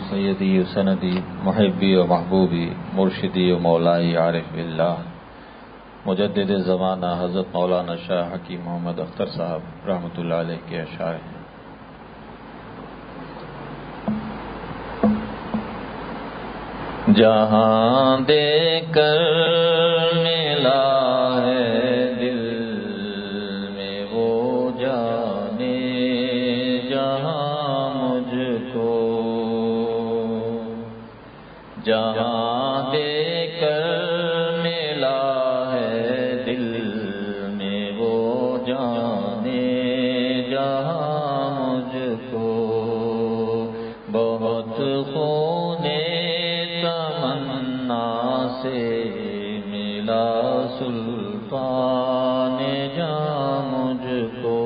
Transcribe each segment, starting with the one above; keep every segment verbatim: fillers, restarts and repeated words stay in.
سیدی و سندی محبی و محبوبی مرشدی و مولائی عارف باللہ مجدد زمانہ حضرت مولانا شاہ حکیم محمد اختر صاحب رحمۃ اللہ علیہ کے اشعار ہیں۔ جہاں دے کر ملا ہے دل میں وہ جانے جہاں مجھ کو، جہاں دے کر ملا ہے دل میں وہ جانے جہاں مجھ کو، بہت خونے سے ملا سلطان جاں مجھ کو،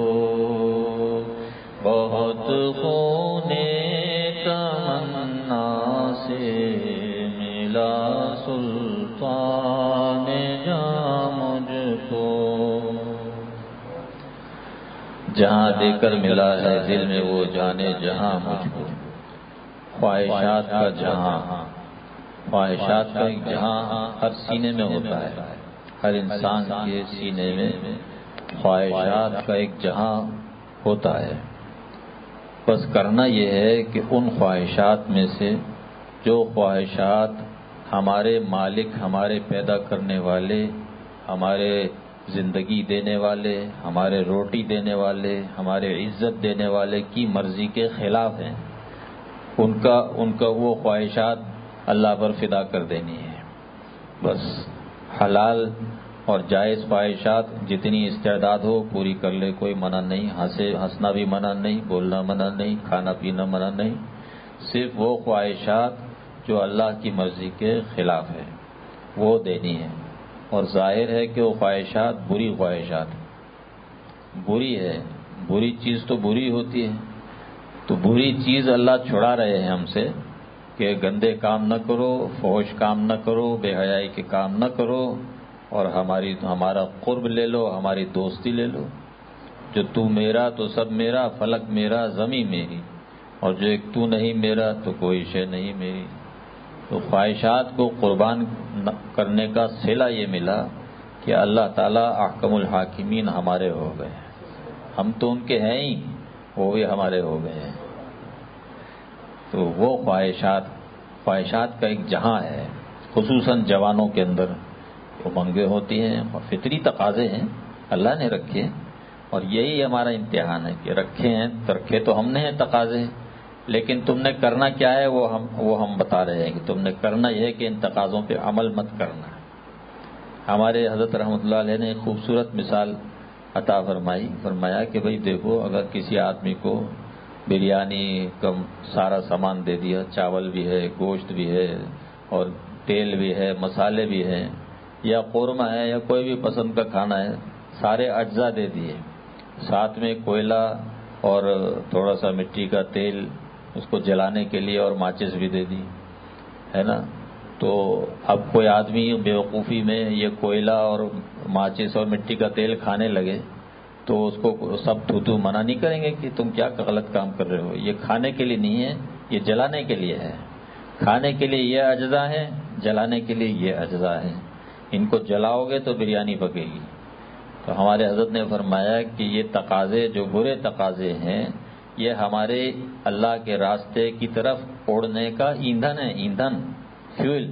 بہت خونے تمنا سے ملا سلطان جاں مجھ کو، جہاں دے کر ملا ہے دل میں وہ جانے جہاں مجھ کو، خواہشات کا جہاں، خواہشات کا ایک جہاں ہر سینے میں ہوتا ہے، ہر انسان کے سینے میں خواہشات کا ایک جہاں ہوتا ہے۔ بس کرنا یہ ہے کہ ان خواہشات میں سے جو خواہشات ہمارے مالک، ہمارے پیدا کرنے والے، ہمارے زندگی دینے والے، ہمارے روٹی دینے والے، ہمارے عزت دینے والے کی مرضی کے خلاف ہیں، ان کا ان کا وہ خواہشات اللہ پر فدا کر دینی ہے۔ بس حلال اور جائز خواہشات جتنی استعداد ہو پوری کر لے، کوئی منع نہیں، ہنسے ہنسنا بھی منع نہیں، بولنا منع نہیں، کھانا پینا منع نہیں، صرف وہ خواہشات جو اللہ کی مرضی کے خلاف ہے وہ دینی ہے۔ اور ظاہر ہے کہ وہ خواہشات بری خواہشات بری ہے، بری چیز تو بری ہوتی ہے، تو بری چیز اللہ چھڑا رہے ہیں ہم سے کہ گندے کام نہ کرو، فحش کام نہ کرو، بے حیائی کے کام نہ کرو، اور ہماری ہمارا قرب لے لو، ہماری دوستی لے لو، جو تو میرا تو سب میرا، فلک میرا زمیں میری، اور جو ایک تو نہیں میرا تو کوئی شے نہیں میری۔ تو خواہشات کو قربان کرنے کا صلہ یہ ملا کہ اللہ تعالیٰ احکم الحاکمین ہمارے ہو گئے، ہم تو ان کے ہیں ہی، وہ بھی ہمارے ہو گئے ہیں۔ تو وہ خواہشات خواہشات کا ایک جہاں ہے، خصوصاً جوانوں کے اندر وہ منگے ہوتی ہیں، اور فطری تقاضے ہیں اللہ نے رکھے، اور یہی ہمارا امتحان ہے کہ رکھے ہیں، رکھے تو ہم نے ہیں تقاضے، لیکن تم نے کرنا کیا ہے وہ ہم وہ ہم بتا رہے ہیں کہ تم نے کرنا یہ ہے کہ ان تقاضوں پہ عمل مت کرنا۔ ہمارے حضرت رحمۃ اللہ علیہ نے ایک خوبصورت مثال عطا فرمائی، فرمایا کہ بھئی دیکھو، اگر کسی آدمی کو بریانی کا سارا سامان دے دیا، چاول بھی ہے، گوشت بھی ہے، اور تیل بھی ہے، مسالے بھی ہیں، یا قورمہ ہے، یا کوئی بھی پسند کا کھانا ہے، سارے اجزاء دے دیے، ساتھ میں کوئلہ اور تھوڑا سا مٹی کا تیل اس کو جلانے کے لیے، اور ماچس بھی دے دی، ہے نا۔ تو اب کوئی آدمی بیوقوفی میں یہ کوئلہ اور ماچس اور مٹی کا تیل کھانے لگے تو اس کو سب تو تو منع نہیں کریں گے کہ تم کیا غلط کام کر رہے ہو، یہ کھانے کے لیے نہیں ہے، یہ جلانے کے لیے ہے، کھانے کے لیے یہ اجزاء ہیں، جلانے کے لیے یہ اجزاء ہیں، ان کو جلاؤ گے تو بریانی پکے گی۔ تو ہمارے حضرت نے فرمایا کہ یہ تقاضے جو برے تقاضے ہیں یہ ہمارے اللہ کے راستے کی طرف اڑنے کا ایندھن ہے، ایندھن، فیول۔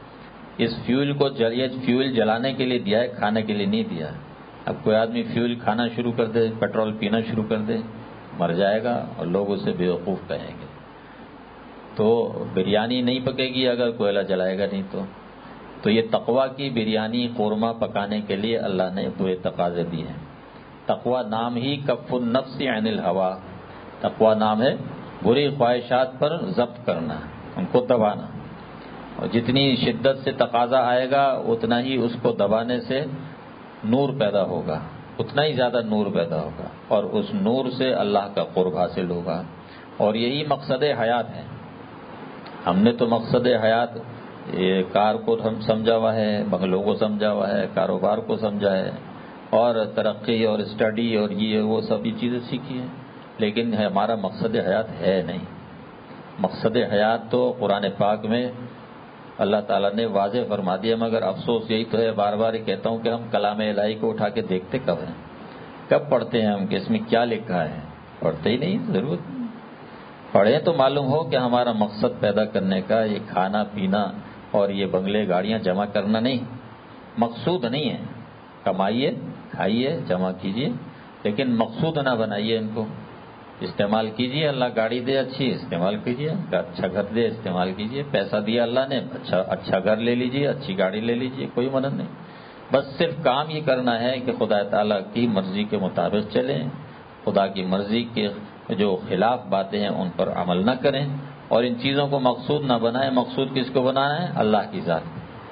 اس فیول کو یہ فیول جلانے کے لیے دیا ہے، کھانے کے لیے نہیں دیا۔ اب کوئی آدمی فیول کھانا شروع کر دے، پیٹرول پینا شروع کر دے، مر جائے گا اور لوگ اسے بیوقوف کہیں گے۔ تو بریانی نہیں پکے گی اگر کوئلہ جلائے گا نہیں تو تو یہ تقویٰ کی بریانی قورمہ پکانے کے لیے اللہ نے برے تقاضے دیے ہیں۔ تقویٰ نام ہی کف النفس عن الہوا، تقویٰ نام ہے بری خواہشات پر ضبط کرنا، ان کو دبانا، اور جتنی شدت سے تقاضا آئے گا اتنا ہی اس کو دبانے سے نور پیدا ہوگا، اتنا ہی زیادہ نور پیدا ہوگا، اور اس نور سے اللہ کا قرب حاصل ہوگا، اور یہی مقصد حیات ہے۔ ہم نے تو مقصد حیات یہ کار کو ہم سمجھا ہوا ہے، بنگلوں کو سمجھا ہوا ہے، کاروبار کو سمجھا ہے، اور ترقی اور اسٹڈی اور یہ وہ سبھی چیزیں سیکھی ہیں، لیکن ہمارا مقصد حیات ہے نہیں۔ مقصد حیات تو قرآن پاک میں اللہ تعالیٰ نے واضح فرما دیا، مگر افسوس یہی تو ہے، بار بار کہتا ہوں کہ ہم کلام الہی کو اٹھا کے دیکھتے کب ہیں، کب پڑھتے ہیں ہم کہ اس میں کیا لکھا ہے؟ پڑھتے ہی نہیں، ضرورت نہیں۔ پڑھیں تو معلوم ہو کہ ہمارا مقصد پیدا کرنے کا یہ کھانا پینا اور یہ بنگلے گاڑیاں جمع کرنا نہیں، مقصود نہیں ہے۔ کمائیے، کھائیے، جمع کیجیے، لیکن مقصود نہ بنائیے ان کو۔ استعمال کیجیے، اللہ گاڑی دے اچھی، استعمال کیجیے، اچھا گھر دے استعمال کیجیے، پیسہ دیا اللہ نے، اچھا اچھا گھر لے لیجیے، اچھی گاڑی لے لیجیے، کوئی منع نہیں۔ بس صرف کام یہ کرنا ہے کہ خدا تعالیٰ کی مرضی کے مطابق چلیں، خدا کی مرضی کے جو خلاف باتیں ہیں ان پر عمل نہ کریں، اور ان چیزوں کو مقصود نہ بنائیں۔ مقصود کس کو بنانا ہے؟ اللہ کی ذات۔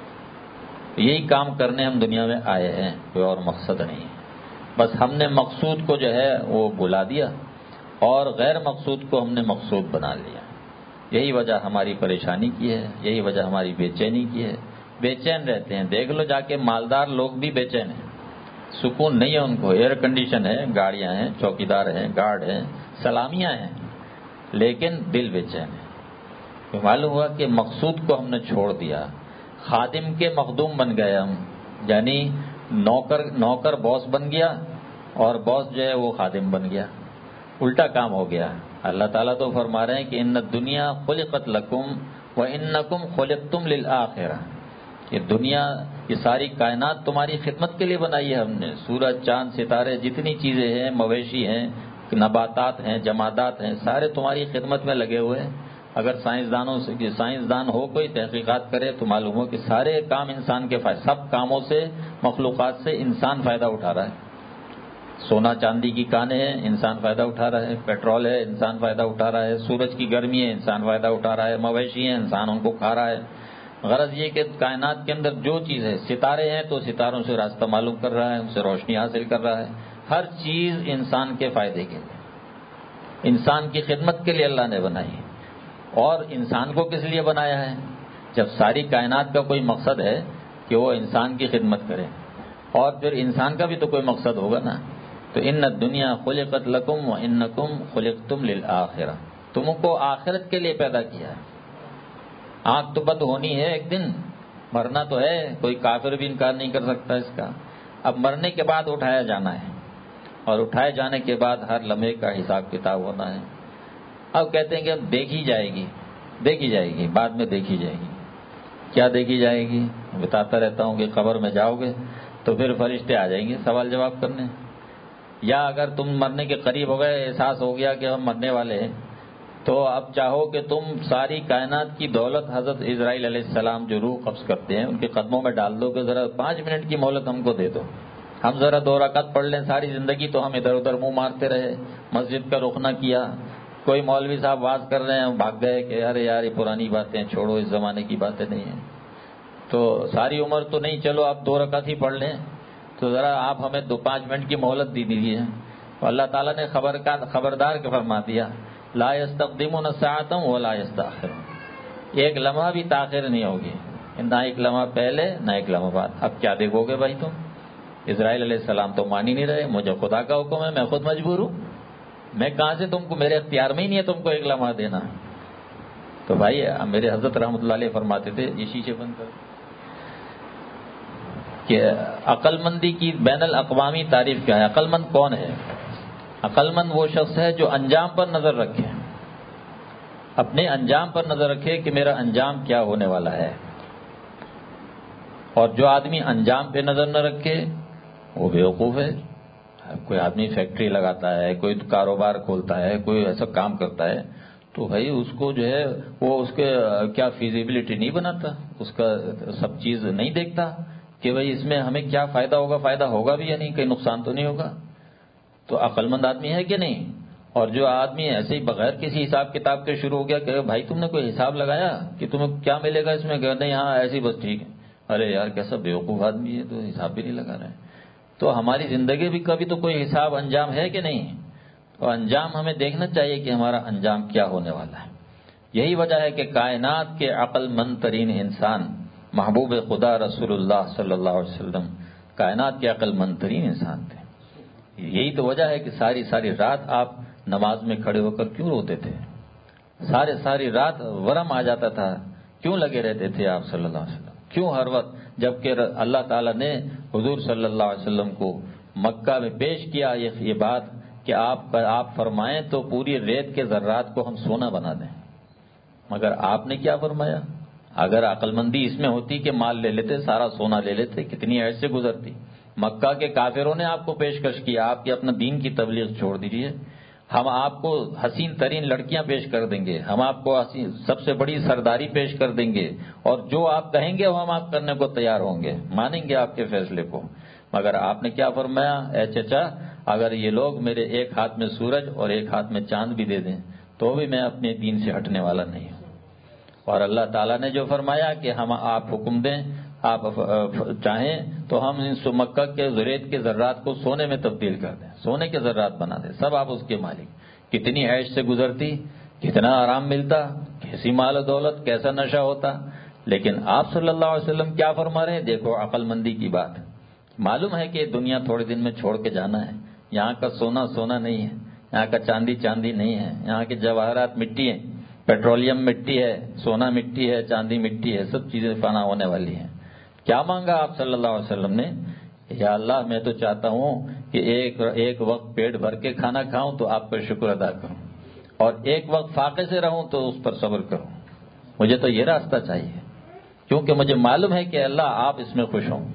یہی کام کرنے ہم دنیا میں آئے ہیں، کوئی اور مقصد نہیں ہے۔ بس ہم نے مقصود کو جو ہے وہ بھلا دیا اور غیر مقصود کو ہم نے مقصود بنا لیا۔ یہی وجہ ہماری پریشانی کی ہے، یہی وجہ ہماری بے چینی کی ہے۔ بے چین رہتے ہیں، دیکھ لو جا کے مالدار لوگ بھی بے چین ہیں، سکون نہیں ہے ان کو، ایئر کنڈیشن ہے، گاڑیاں ہیں، چوکیدار ہیں، گارڈ ہیں، سلامیاں ہیں، لیکن دل بے چین ہے۔ معلوم ہوا کہ مقصود کو ہم نے چھوڑ دیا، خادم کے مخدوم بن گئے ہم، یعنی نوکر نوکر باس بن گیا اور باس جو ہے وہ خادم بن گیا، الٹا کام ہو گیا۔ اللہ تعالیٰ تو فرما رہے ہیں کہ ان الدنیا خلقت لکم وانکم خلقتم للآخرہ، یہ دنیا، یہ ساری کائنات تمہاری خدمت کے لیے بنائی ہے ہم نے۔ سورج، چاند، ستارے، جتنی چیزیں ہیں، مویشی ہیں، نباتات ہیں، جمادات ہیں، سارے تمہاری خدمت میں لگے ہوئے ہیں۔ اگر سائنسدانوں سے سائنسدان ہو کوئی تحقیقات کرے تو معلوم ہو کہ سارے کام انسان کے فائدے، سب کاموں سے، مخلوقات سے انسان فائدہ اٹھا رہا ہے۔ سونا چاندی کی کانیں ہیں، انسان فائدہ اٹھا رہا ہے، پیٹرول ہے، انسان فائدہ اٹھا رہا ہے، سورج کی گرمی ہے، انسان فائدہ اٹھا رہا ہے، مویشی ہیں، انسان ان کو کھا رہا ہے۔ غرض یہ کہ کائنات کے اندر جو چیز ہے، ستارے ہیں تو ستاروں سے راستہ معلوم کر رہا ہے، ان سے روشنی حاصل کر رہا ہے، ہر چیز انسان کے فائدے کے لیے، انسان کی خدمت کے لیے اللہ نے بنائی ہے۔ اور انسان کو کس لیے بنایا ہے؟ جب ساری کائنات کا کوئی مقصد ہے کہ وہ انسان کی خدمت کرے، اور پھر انسان کا بھی تو کوئی مقصد ہوگا نا۔ تو ان الدنیا خلقت لکم وانکم خلقتم للآخرہ، تم کو آخرت کے لیے پیدا کیا ہے۔ آنکھ تو بند ہونی ہے ایک دن، مرنا تو ہے، کوئی کافر بھی انکار نہیں کر سکتا اس کا۔ اب مرنے کے بعد اٹھایا جانا ہے، اور اٹھائے جانے کے بعد ہر لمحے کا حساب کتاب ہونا ہے۔ اب کہتے ہیں کہ اب دیکھی جائے گی، دیکھی جائے گی، بعد میں دیکھی جائے گی۔ کیا دیکھی جائے گی؟ بتاتا رہتا ہوں کہ قبر میں جاؤ گے تو پھر فرشتے آ جائیں گے سوال جواب کرنے، یا اگر تم مرنے کے قریب ہو گئے، احساس ہو گیا کہ ہم مرنے والے ہیں، تو اب چاہو کہ تم ساری کائنات کی دولت حضرت اسرائیل علیہ السلام جو روح قبض کرتے ہیں ان کے قدموں میں ڈال دو کہ ذرا پانچ منٹ کی مہلت ہم کو دے دو، ہم ذرا دو رکعت پڑھ لیں۔ ساری زندگی تو ہم ادھر ادھر منہ مارتے رہے، مسجد کا رخ نہ کیا، کوئی مولوی صاحب واز کر رہے ہیں بھاگ گئے کہ ارے یار یہ پرانی باتیں چھوڑو، اس زمانے کی باتیں نہیں ہیں، تو ساری عمر تو نہیں، چلو آپ دو رکعت ہی پڑھ لیں، تو ذرا آپ ہمیں دو پانچ منٹ کی مہلت دی دیجیے۔ اللہ تعالیٰ نے خبر کا خبردار کے فرما دیا، لا یستقدمون ساعۃ ولا یستأخرون، ایک لمحہ بھی تاخیر نہیں ہوگی، نہ ایک لمحہ پہلے نہ ایک لمحہ بعد۔ اب کیا دیکھو گے بھائی تم؟ اسرائیل علیہ السلام تو مان ہی نہیں رہے، مجھے خدا کا حکم ہے، میں خود مجبور ہوں، میں کہاں سے تم کو، میرے اختیار میں ہی نہیں ہے تم کو ایک لمحہ دینا۔ تو بھائی میرے حضرت رحمۃ اللہ علیہ فرماتے تھے، یہ شیشے بند کر، کہ عقل مندی کی بین الاقوامی تعریف کیا ہے؟ عقل مند کون ہے؟ عقل مند وہ شخص ہے جو انجام پر نظر رکھے، اپنے انجام پر نظر رکھے کہ میرا انجام کیا ہونے والا ہے، اور جو آدمی انجام پہ نظر نہ رکھے وہ بیوقوف ہے۔ کوئی آدمی فیکٹری لگاتا ہے، کوئی کاروبار کھولتا ہے، کوئی ایسا کام کرتا ہے، تو بھائی اس کو جو ہے وہ اس کے کیا فیزیبلٹی نہیں بناتا، اس کا سب چیز نہیں دیکھتا کہ بھائی اس میں ہمیں کیا فائدہ ہوگا، فائدہ ہوگا بھی یا نہیں، کہیں نقصان تو نہیں ہوگا۔ تو عقل مند آدمی ہے کہ نہیں؟ اور جو آدمی ایسے ہی بغیر کسی حساب کتاب کے شروع ہو گیا کہ بھائی تم نے کوئی حساب لگایا کہ تمہیں کیا ملے گا اس میں، کہ نہیں ہاں ایسی بس ٹھیک ہے، ارے یار کیسا بیوقوف آدمی ہے، تو حساب بھی نہیں لگا رہا ہے۔ تو ہماری زندگی بھی کبھی تو کوئی حساب انجام ہے کہ نہیں؟ تو انجام ہمیں دیکھنا چاہیے کہ ہمارا انجام کیا ہونے والا ہے۔ یہی وجہ ہے کہ کائنات کے عقل مند ترین انسان محبوب خدا رسول اللہ صلی اللہ علیہ وسلم کائنات کے عقل مند ترین انسان تھے۔ یہی تو وجہ ہے کہ ساری ساری رات آپ نماز میں کھڑے ہو کر کیوں روتے تھے؟ سارے ساری رات ورم آ جاتا تھا، کیوں لگے رہتے تھے آپ صلی اللہ علیہ وسلم؟ کیوں ہر وقت؟ جبکہ اللہ تعالیٰ نے حضور صلی اللہ علیہ وسلم کو مکہ میں پیش کیا یہ بات کہ آپ آپ فرمائیں تو پوری ریت کے ذرات کو ہم سونا بنا دیں، مگر آپ نے کیا فرمایا؟ اگر عقل مندی اس میں ہوتی کہ مال لے لیتے، سارا سونا لے لیتے، کتنی عیش سے گزرتی۔ مکہ کے کافروں نے آپ کو پیشکش کیا، آپ کی اپنا دین کی تبلیغ چھوڑ دیجیے، ہم آپ کو حسین ترین لڑکیاں پیش کر دیں گے، ہم آپ کو سب سے بڑی سرداری پیش کر دیں گے، اور جو آپ کہیں گے وہ ہم آپ کرنے کو تیار ہوں گے، مانیں گے آپ کے فیصلے کو۔ مگر آپ نے کیا فرمایا؟ اے چچا، اگر یہ لوگ میرے ایک ہاتھ میں سورج اور ایک ہاتھ میں چاند بھی دے دیں تو بھی میں اپنے دین سے ہٹنے والا نہیں ہوں۔ اور اللہ تعالیٰ نے جو فرمایا کہ ہم آپ حکم دیں، آپ چاہیں تو ہم ان مکہ کے ریت کے ذرات کو سونے میں تبدیل کر دیں، سونے کے ذرات بنا دیں، سب آپ اس کے مالک۔ کتنی عیش سے گزرتی، کتنا آرام ملتا، کیسی مال و دولت، کیسا نشہ ہوتا۔ لیکن آپ صلی اللہ علیہ وسلم کیا فرما رہے ہیں؟ دیکھو عقل مندی کی بات۔ معلوم ہے کہ دنیا تھوڑے دن میں چھوڑ کے جانا ہے، یہاں کا سونا سونا نہیں ہے، یہاں کا چاندی چاندی نہیں ہے، یہاں کے جواہرات مٹی ہیں، پیٹرولیم مٹی ہے، سونا مٹی ہے، چاندی مٹی ہے، سب چیزیں فنا ہونے والی ہیں۔ کیا مانگا آپ صلی اللہ علیہ وسلم نے؟ یا اللہ، میں تو چاہتا ہوں کہ ایک ایک وقت پیٹ بھر کے کھانا کھاؤں تو آپ کا شکر ادا کروں، اور ایک وقت فاقے سے رہوں تو اس پر صبر کروں۔ مجھے تو یہ راستہ چاہیے، کیونکہ مجھے معلوم ہے کہ اللہ آپ اس میں خوش ہوں۔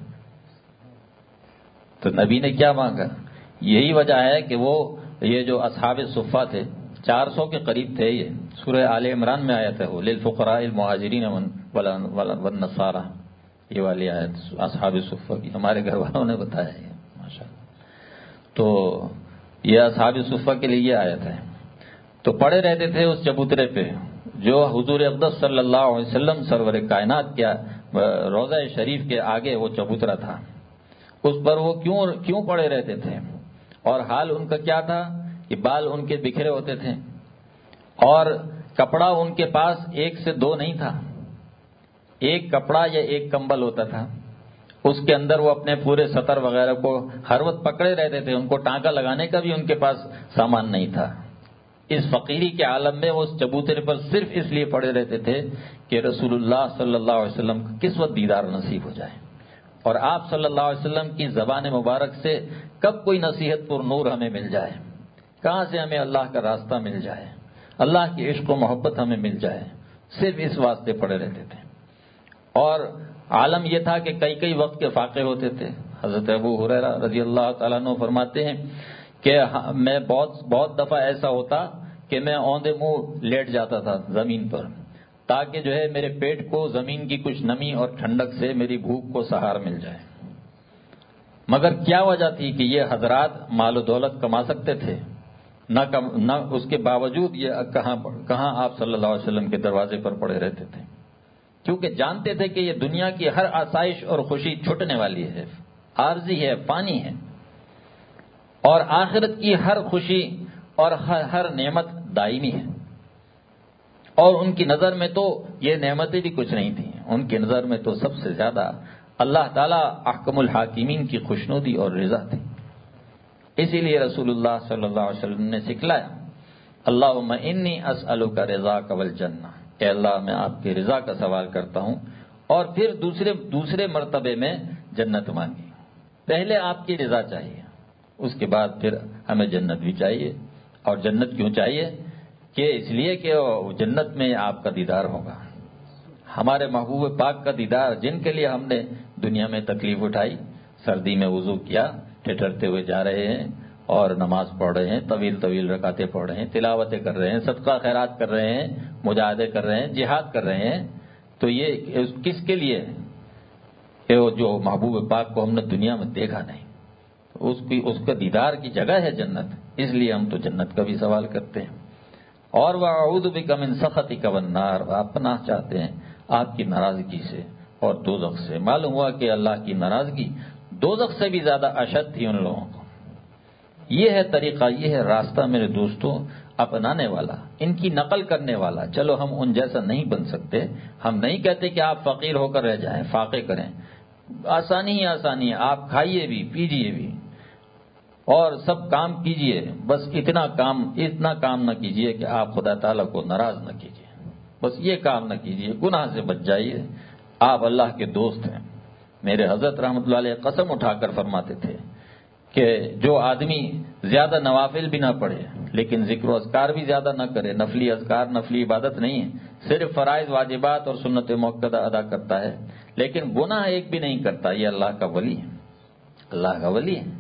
تو نبی نے کیا مانگا؟ یہی وجہ ہے کہ وہ یہ جو اصحاب صفہ تھے، چار سو کے قریب تھے، یہ سورہ آل عمران میں آیا تھا، وہ للفقراء المہاجرین والنصارى، یہ والی آیت اصحاب صفہ کی ہمارے گھر والوں نے بتایا ہے ماشاءاللہ۔ تو یہ اصحاب صفہ کے لیے یہ آیت ہے۔ تو پڑے رہتے تھے اس چبوترے پہ جو حضور اقدس صلی اللہ علیہ وسلم سرور کائنات کیا روضہ شریف کے آگے وہ چبوترا تھا، اس پر وہ کیوں کیوں پڑے رہتے تھے؟ اور حال ان کا کیا تھا کہ بال ان کے بکھرے ہوتے تھے، اور کپڑا ان کے پاس ایک سے دو نہیں تھا، ایک کپڑا یا ایک کمبل ہوتا تھا، اس کے اندر وہ اپنے پورے سطر وغیرہ کو ہر وقت پکڑے رہتے تھے، ان کو ٹانکا لگانے کا بھی ان کے پاس سامان نہیں تھا۔ اس فقیری کے عالم میں وہ اس چبوترے پر صرف اس لیے پڑے رہتے تھے کہ رسول اللہ صلی اللہ علیہ وسلم کا کس وقت دیدار نصیب ہو جائے، اور آپ صلی اللہ علیہ وسلم کی زبان مبارک سے کب کوئی نصیحت پر نور ہمیں مل جائے، کہاں سے ہمیں اللہ کا راستہ مل جائے، اللہ کی عشق و محبت ہمیں مل جائے، صرف اس واسطے پڑے رہتے تھے۔ اور عالم یہ تھا کہ کئی کئی وقت کے فاقے ہوتے تھے۔ حضرت ابو ہریرہ رضی اللہ تعالیٰ عنہ فرماتے ہیں کہ میں بہت بہت دفعہ ایسا ہوتا کہ میں اوندے منہ لیٹ جاتا تھا زمین پر، تاکہ جو ہے میرے پیٹ کو زمین کی کچھ نمی اور ٹھنڈک سے میری بھوک کو سہار مل جائے۔ مگر کیا وجہ تھی کہ یہ حضرات مال و دولت کما سکتے تھے، نہ کم نہ اس کے باوجود یہ کہاں کہاں آپ صلی اللہ علیہ وسلم کے دروازے پر پڑے رہتے تھے، کیونکہ جانتے تھے کہ یہ دنیا کی ہر آسائش اور خوشی چھٹنے والی ہے، عارضی ہے، فانی ہے، اور آخرت کی ہر خوشی اور ہر, ہر نعمت دائمی ہے۔ اور ان کی نظر میں تو یہ نعمتیں بھی کچھ نہیں تھیں، ان کی نظر میں تو سب سے زیادہ اللہ تعالیٰ احکم الحاکمین کی خوشنودی اور رضا تھی۔ اسی لیے رسول اللہ صلی اللہ علیہ وسلم نے سکھلایا، اللہم انی اسألک رضاک والجنہ، اے اللہ میں آپ کی رضا کا سوال کرتا ہوں، اور پھر دوسرے دوسرے مرتبے میں جنت مانگی۔ پہلے آپ کی رضا چاہیے، اس کے بعد پھر ہمیں جنت بھی چاہیے۔ اور جنت کیوں چاہیے؟ کہ اس لیے کہ جنت میں آپ کا دیدار ہوگا، ہمارے محبوب پاک کا دیدار، جن کے لیے ہم نے دنیا میں تکلیف اٹھائی، سردی میں وضو کیا، ٹھٹرتے ہوئے جا رہے ہیں اور نماز پڑھ رہے ہیں، طویل طویل رکعتیں پڑھ رہے ہیں، تلاوتیں کر رہے ہیں، صدقہ خیرات کر رہے ہیں، مجاہدے کر رہے ہیں، جہاد کر رہے ہیں، تو یہ کس کے لیے؟ کہ جو محبوب پاک کو ہم نے دنیا میں دیکھا نہیں، اس کی اس کا دیدار کی جگہ ہے جنت، اس لیے ہم تو جنت کا بھی سوال کرتے ہیں۔ اور وَأَعُوذُ بِكَ مِن سَخَطِكَ وَالنَّارِ، آپ پناہ چاہتے ہیں آپ کی ناراضگی سے اور دوزخ سے۔ معلوم ہوا کہ اللہ کی ناراضگی دوزخ سے بھی زیادہ اشد تھی ان لوگوں کو۔ یہ ہے طریقہ، یہ ہے راستہ میرے دوستوں، اپنانے والا، ان کی نقل کرنے والا۔ چلو ہم ان جیسا نہیں بن سکتے، ہم نہیں کہتے کہ آپ فقیر ہو کر رہ جائیں، فاقے کریں، آسانی ہی آسانی ہے، آپ کھائیے بھی، پیجیے بھی، اور سب کام کیجئے، بس اتنا کام اتنا کام نہ کیجئے کہ آپ خدا تعالیٰ کو ناراض نہ کیجئے، بس یہ کام نہ کیجئے، گناہ سے بچ جائیے، آپ اللہ کے دوست ہیں۔ میرے حضرت رحمۃ اللہ علیہ قسم اٹھا کر فرماتے تھے کہ جو آدمی زیادہ نوافل بھی نہ پڑھے لیکن ذکر و اذکار بھی زیادہ نہ کرے، نفلی اذکار نفلی عبادت نہیں ہے، صرف فرائض واجبات اور سنت مؤکدہ ادا کرتا ہے لیکن گناہ ایک بھی نہیں کرتا، یہ اللہ کا ولی ہے، اللہ کا ولی ہے۔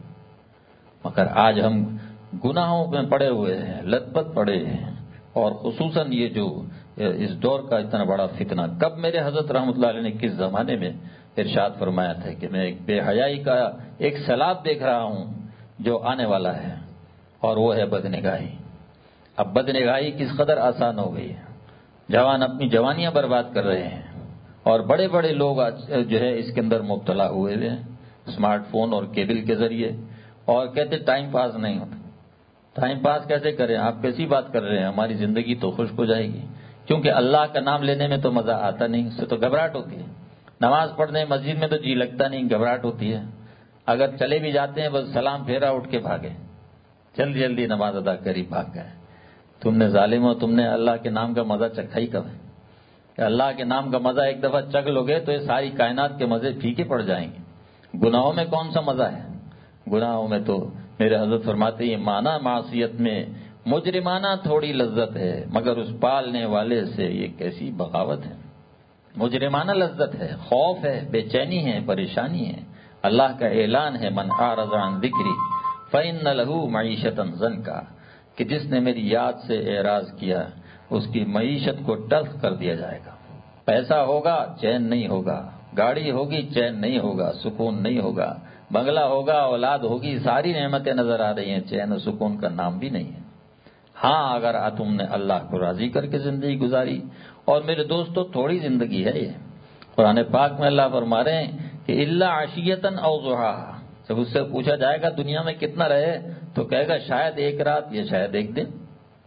مگر آج ہم گناہوں میں پڑے ہوئے ہیں، لت پت پڑے ہیں، اور خصوصاً یہ جو اس دور کا اتنا بڑا فتنہ، کب میرے حضرت رحمۃ اللہ علیہ نے کس زمانے میں ارشاد فرمایا تھا کہ میں ایک بے حیائی کا ایک سیلاب دیکھ رہا ہوں جو آنے والا ہے، اور وہ ہے بدنگاہی۔ اب بدنگاہی کس قدر آسان ہو گئی ہے، جوان اپنی جوانیاں برباد کر رہے ہیں، اور بڑے بڑے لوگ جو ہے اس کے اندر مبتلا ہوئے ہوئے ہیں اسمارٹ فون اور کیبل کے ذریعے، اور کہتے ٹائم پاس نہیں ہوتا۔ ٹائم پاس کیسے کریں؟ آپ کیسی بات کر رہے ہیں؟ ہماری زندگی تو خشک ہو جائے گی، کیونکہ اللہ کا نام لینے میں تو مزہ آتا نہیں، اس سے تو گھبراہٹ ہوتی ہے۔ نماز پڑھنے مسجد میں تو جی لگتا نہیں، گھبراہٹ ہوتی ہے۔ اگر چلے بھی جاتے ہیں بس سلام پھیرا اٹھ کے بھاگے، جلدی جلدی نماز ادا کری بھاگ گئے۔ تم نے ظالم ہو، تم نے اللہ کے نام کا مزہ چکھا ہی کب ہے؟ کہ اللہ کے نام کا مزہ ایک دفعہ چکھ لو گے تو یہ ساری کائنات کے مزے پھیکے پڑ جائیں گے۔ گناہوں میں کون سا مزہ ہے؟ گناہوں میں تو میرے حضرت فرماتے ہیں مانا معصیت میں مجرمانہ تھوڑی لذت ہے، مگر اس پالنے والے سے یہ کیسی بغاوت ہے۔ مجرمانہ لذت ہے، خوف ہے، بے چینی ہے، پریشانی ہے۔ اللہ کا اعلان ہے من اعرض عن ذکری فإن له معیشۃ ضنکا، کہ جس نے میری یاد سے اعراض کیا اس کی معیشت کو ٹلخ کر دیا جائے گا۔ پیسہ ہوگا چین نہیں ہوگا، گاڑی ہوگی چین نہیں ہوگا، سکون نہیں ہوگا، بنگلہ ہوگا، اولاد ہوگی، ساری نعمتیں نظر آ رہی ہیں، چین و سکون کا نام بھی نہیں ہے۔ ہاں اگر تم نے اللہ کو راضی کر کے زندگی گزاری، اور میرے دوستو تھوڑی زندگی ہے یہ، قرآن پاک میں اللہ فرما رہے ہیں کہ الا عشیۃ او ضحاہا، جب اس سے پوچھا جائے گا دنیا میں کتنا رہے تو کہے گا شاید ایک رات یا شاید ایک دن۔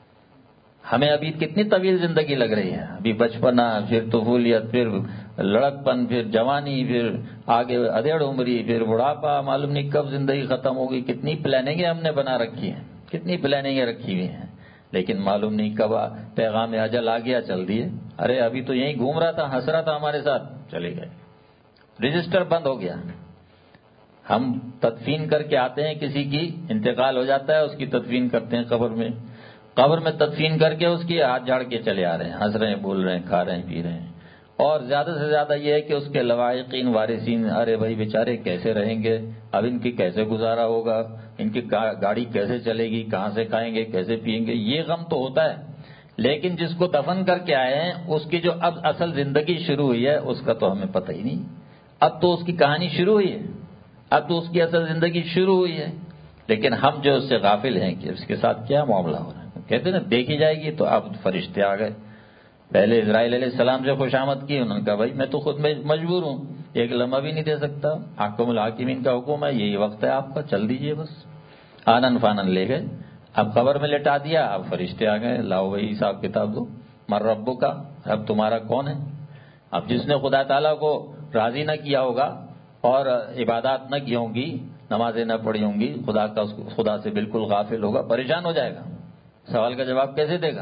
ہمیں ابھی کتنی طویل زندگی لگ رہی ہے، ابھی بچپنا، پھر طفولیت، پھر لڑکپن، پھر جوانی، پھر آگے ادھیڑ عمری، پھر بڑھاپا، معلوم نہیں کب زندگی ختم ہوگی۔ کتنی پلاننگیں ہم نے بنا رکھی ہیں، کتنی پلاننگیں رکھی ہوئی ہیں، لیکن معلوم نہیں کب پیغام اجل آ گیا چل دیے۔ ارے ابھی تو یہیں گھوم رہا تھا، ہنس رہا تھا ہمارے ساتھ، چلے گئے، رجسٹر بند ہو گیا۔ ہم تدفین کر کے آتے ہیں، کسی کی انتقال ہو جاتا ہے، اس کی تدفین کرتے ہیں قبر میں، قبر میں تدفین کر کے اس کی ہاتھ جھاڑ کے چلے آ رہے ہیں، ہنس رہے ہیں، بول رہے ہیں، کھا رہے ہیں، پی رہے ہیں، اور زیادہ سے زیادہ یہ ہے کہ اس کے لواحقین وارثین، ارے بھائی بیچارے کیسے رہیں گے، اب ان کی کیسے گزارا ہوگا، ان کی گاڑی کیسے چلے گی، کہاں سے کھائیں گے، کیسے پیئیں گے، یہ غم تو ہوتا ہے۔ لیکن جس کو دفن کر کے آئے ہیں اس کی جو اب اصل زندگی شروع ہوئی ہے اس کا تو ہمیں پتہ ہی نہیں، اب تو اس کی کہانی شروع ہوئی ہے، اب تو اس کی اصل زندگی شروع ہوئی ہے، لیکن ہم جو اس سے غافل ہیں کہ اس کے ساتھ کیا معاملہ ہو رہا ہے۔ کہتے ہیں نا دیکھی جائے گی، تو اب فرشتے آ گئے، پہلے اسرائیل علیہ السلام سے خوشامد کی، انہوں نے کہا بھائی میں تو خود میں مجبور ہوں، ایک لمحہ بھی نہیں دے سکتا، حاکم الحاکمین کا حکم ہے، یہی وقت ہے آپ کا، چل دیجئے بس۔ آنن فانن لے گئے، اب قبر میں لٹا دیا، اب فرشتے آ گئے، لاؤ بھائی حساب کتاب دو، مر ربو کا، اب تمہارا کون ہے؟ اب جس نے خدا تعالیٰ کو راضی نہ کیا ہوگا اور عبادات نہ کی ہوں گی، نمازیں نہ پڑھی ہوں گی، خدا کا خدا سے بالکل غافل ہوگا، پریشان ہو جائے گا، سوال کا جواب کیسے دے گا؟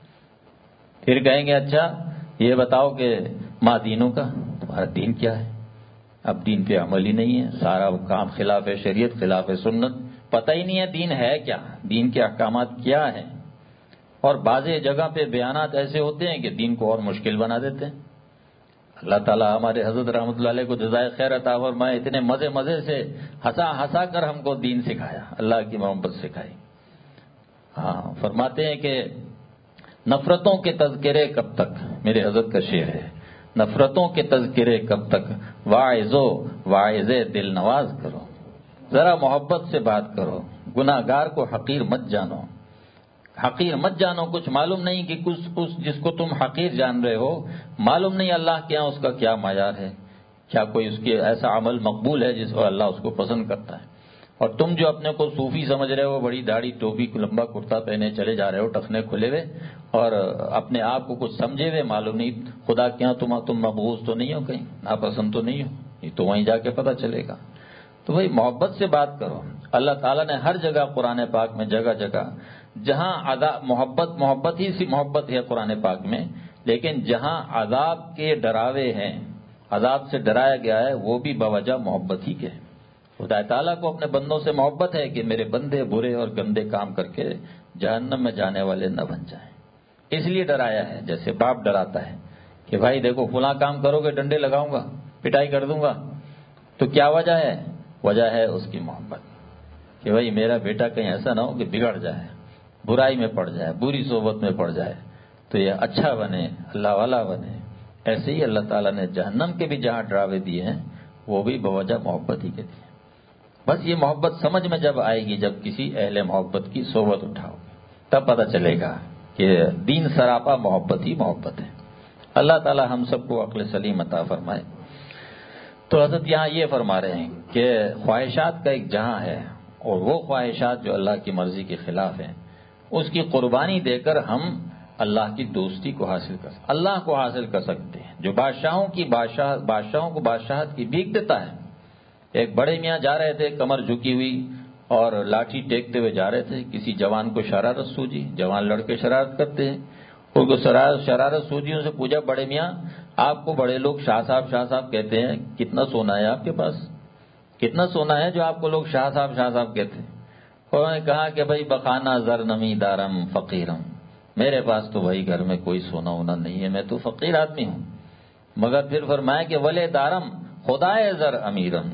پھر کہیں گے اچھا یہ بتاؤ کہ ماں دینوں کا، تمہارا دین کیا ہے؟ اب دین پہ عمل ہی نہیں ہے، سارا کام خلاف شریعت، خلاف سنت، پتہ ہی نہیں ہے دین ہے کیا، دین کے احکامات کیا ہیں۔ اور بعض جگہ پہ بیانات ایسے ہوتے ہیں کہ دین کو اور مشکل بنا دیتے ہیں۔ اللہ تعالیٰ ہمارے حضرت رحمۃ اللہ علیہ کو جزائے خیر عطا فرمائے، اتنے مزے مزے سے ہنسا ہنسا کر ہم کو دین سکھایا، اللہ کی محبت سکھائی۔ ہاں فرماتے ہیں کہ نفرتوں کے تذکرے کب تک، میرے حضرت کا شعر ہے، نفرتوں کے تذکرے کب تک، واعظو واعظ دل نواز کرو، ذرا محبت سے بات کرو، گناہ گار کو حقیر مت جانو، حقیر مت جانو، کچھ معلوم نہیں کہ کچھ کچھ جس کو تم حقیر جان رہے ہو، معلوم نہیں اللہ کے یہاں اس کا کیا معیار ہے، کیا کوئی اس کے ایسا عمل مقبول ہے جس کو اللہ اس کو پسند کرتا ہے۔ اور تم جو اپنے کو صوفی سمجھ رہے ہو، بڑی داڑھی ٹوپی لمبا کرتا پہنے چلے جا رہے ہو، ٹخنے کھلے ہوئے، اور اپنے آپ کو کچھ سمجھے ہوئے، معلوم نہیں خدا کے یہاں تم تم مبغوض تو نہیں ہو، کہیں ناپسند تو نہیں ہو، یہ تو وہیں جا کے پتہ چلے گا۔ تو بھائی محبت سے بات کرو، اللہ تعالیٰ نے ہر جگہ قرآن پاک میں جگہ جگہ جہاں عذاب محبت محبت ہی سی محبت ہے قرآن پاک میں، لیکن جہاں عذاب کے ڈراوے ہیں، عذاب سے ڈرایا گیا ہے، وہ بھی بوجہ محبت ہی کے ہیں۔ خدا تعالیٰ کو اپنے بندوں سے محبت ہے کہ میرے بندے برے اور گندے کام کر کے جہنم میں جانے والے نہ بن جائیں، اس لیے ڈرایا ہے۔ جیسے باپ ڈراتا ہے کہ بھائی دیکھو فلاں کام کرو گے ڈنڈے لگاؤں گا، پٹائی کر دوں گا، تو کیا وجہ ہے؟ وجہ ہے اس کی محبت، کہ بھائی میرا بیٹا کہیں ایسا نہ ہو کہ بگڑ جائے، برائی میں پڑ جائے، بری صحبت میں پڑ جائے، تو یہ اچھا بنے، اللہ والا بنے۔ ایسے ہی اللہ تعالیٰ نے جہنم کے بھی جہاں ڈراوے دیے ہیں وہ بھی بوجہ محبت ہی کے دیے۔ بس یہ محبت سمجھ میں جب آئے گی، جب کسی اہل محبت کی صحبت اٹھاؤ تب پتہ چلے گا کہ دین سراپا محبت ہی محبت ہے۔ اللہ تعالیٰ ہم سب کو عقل سلیم عطا فرمائے۔ تو حضرت یہاں یہ فرما رہے ہیں کہ خواہشات کا ایک جہاں ہے، اور وہ خواہشات جو اللہ کی مرضی کے خلاف ہیں اس کی قربانی دے کر ہم اللہ کی دوستی کو حاصل کر سکتے، اللہ کو حاصل کر سکتے ہیں، جو بادشاہوں کی بادشاہ بادشاہوں کو بادشاہت کی بھیک دیتا ہے۔ ایک بڑے میاں جا رہے تھے کمر جھکی ہوئی اور لاٹھی ٹیکتے ہوئے جا رہے تھے، کسی جوان کو شرارت سوجی، جوان لڑکے شرارت کرتے ہیں، ان کو شرارت سوجی، ان سے پوچھا بڑے میاں آپ کو بڑے لوگ شاہ صاحب شاہ صاحب کہتے ہیں، کتنا سونا ہے آپ کے پاس؟ کتنا سونا ہے جو آپ کو لوگ شاہ صاحب شاہ صاحب کہتے ہیں؟ انہوں نے کہا کہ بھائی بخانہ زر نمی دارم فقیرم، میرے پاس تو بھائی گھر میں کوئی سونا ہونا نہیں ہے، میں تو فقیر آدمی ہوں۔ مگر پھر فرمایا کہ ولے دارم خدائے زر امیرم،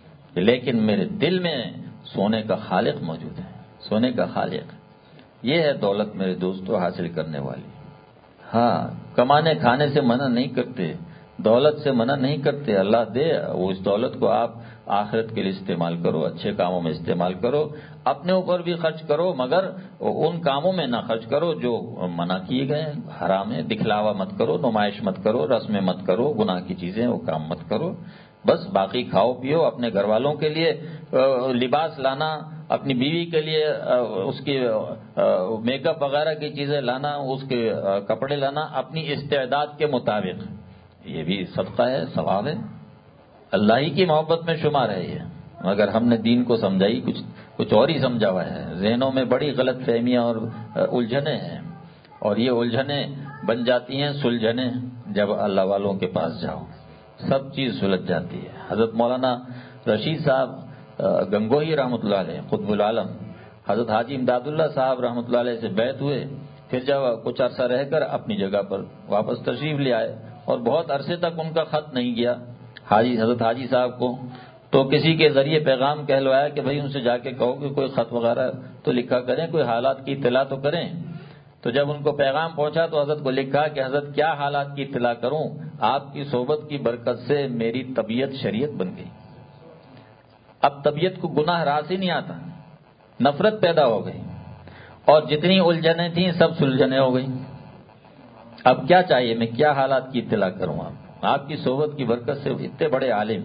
لیکن میرے دل میں سونے کا خالق موجود ہے، سونے کا خالق۔ یہ ہے دولت میرے دوستوں حاصل کرنے والی۔ ہاں، کمانے کھانے سے منع نہیں کرتے، دولت سے منع نہیں کرتے، اللہ دے وہ اس دولت کو آپ آخرت کے لیے استعمال کرو، اچھے کاموں میں استعمال کرو، اپنے اوپر بھی خرچ کرو، مگر ان کاموں میں نہ خرچ کرو جو منع کیے گئے ہیں، حرام ہے۔ دکھلاوا مت کرو، نمائش مت کرو، رسمیں مت کرو، گناہ کی چیزیں وہ کام مت کرو، بس باقی کھاؤ پیو، اپنے گھر والوں کے لیے لباس لانا، اپنی بیوی کے لیے اس کی میک اپ وغیرہ کی چیزیں لانا، اس کے کپڑے لانا اپنی استعداد کے مطابق، یہ بھی صدقہ ہے، ثواب ہے، اللہ ہی کی محبت میں شمار ہے یہ۔ مگر ہم نے دین کو سمجھائی کچھ کچھ اور ہی سمجھا ہوا ہے، ذہنوں میں بڑی غلط فہمیاں اور الجھنیں ہیں، اور یہ الجھنیں بن جاتی ہیں سلجھنیں جب اللہ والوں کے پاس جاؤ، سب چیز سلجھ جاتی ہے۔ حضرت مولانا رشید صاحب گنگوہی رحمۃ اللہ علیہ قطب العالم، حضرت حاجی امداد اللہ صاحب رحمۃ اللہ علیہ سے بیعت ہوئے، پھر جب کچھ عرصہ رہ کر اپنی جگہ پر واپس تشریف لے آئے، اور بہت عرصے تک ان کا خط نہیں گیا حاجی حضرت حاجی صاحب کو، تو کسی کے ذریعے پیغام کہلوایا کہ بھئی ان سے جا کے کہو کہ کوئی خط وغیرہ تو لکھا کریں، کوئی حالات کی اطلاع تو کریں۔ تو جب ان کو پیغام پہنچا تو حضرت کو لکھا کہ حضرت کیا حالات کی اطلاع کروں، آپ کی صحبت کی برکت سے میری طبیعت شریعت بن گئی، اب طبیعت کو گناہ راس ہی نہیں آتا، نفرت پیدا ہو گئی، اور جتنی الجھنیں تھیں سب سلجھنیں ہو گئی۔ اب کیا چاہیے، میں کیا حالات کی اطلاع کروں؟ آپ آپ کی صحبت کی برکت سے اتنے بڑے عالم،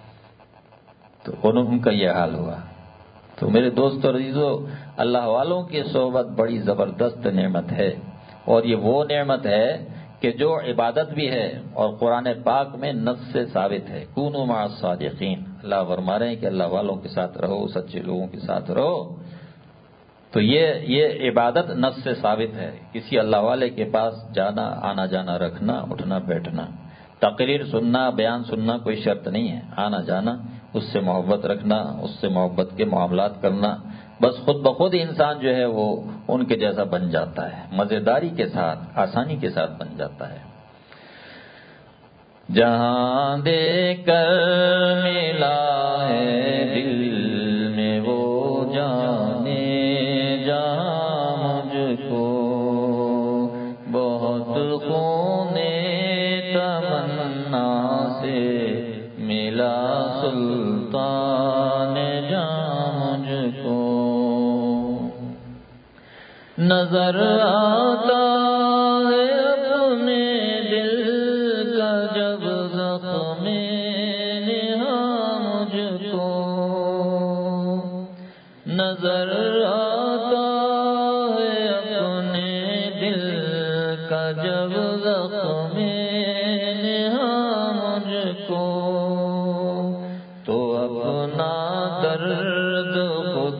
تو ان کا یہ حال ہوا۔ تو میرے دوست اور عزیزو، اللہ والوں کی صحبت بڑی زبردست نعمت ہے، اور یہ وہ نعمت ہے کہ جو عبادت بھی ہے، اور قرآن پاک میں نص سے ثابت ہے، کونوا مع الصادقین، اللہ فرما رہے ہیں کہ اللہ والوں کے ساتھ رہو، سچے لوگوں کے ساتھ رہو۔ تو یہ یہ عبادت نص سے ثابت ہے، کسی اللہ والے کے پاس جانا، آنا جانا رکھنا، اٹھنا بیٹھنا، تقریر سننا، بیان سننا کوئی شرط نہیں ہے، آنا جانا، اس سے محبت رکھنا، اس سے محبت کے معاملات کرنا، بس خود بخود انسان جو ہے وہ ان کے جیسا بن جاتا ہے، مزیداری کے ساتھ، آسانی کے ساتھ بن جاتا ہے۔ جہاں دے کر ملا ہے دل میں وہ جانے، جہاں مجھ کو بہت خون تمنا سے ملا سلطان جہاں مجھ کو، نظر آتا ہے اپنے دل کا جب زخم نہا مجھ کو، نظر آتا ہے اپنے دل کا جب زخم نہا مجھ کو، تو اپنا درد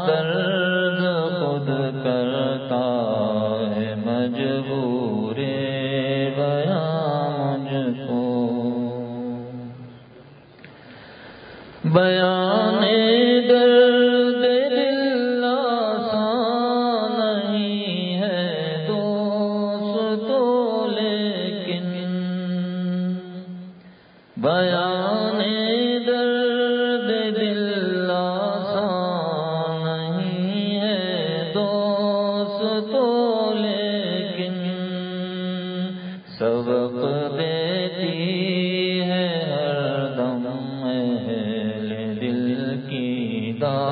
درد خود کرتا ہے مجبور بیان مجھ کو، بیان درد دل آسان نہیں ہے دوستو لیکن، بیان درد دل آسان نہیں ہے دوستو لیکن، سبق دیتی ہے ہر دم اہل دل کی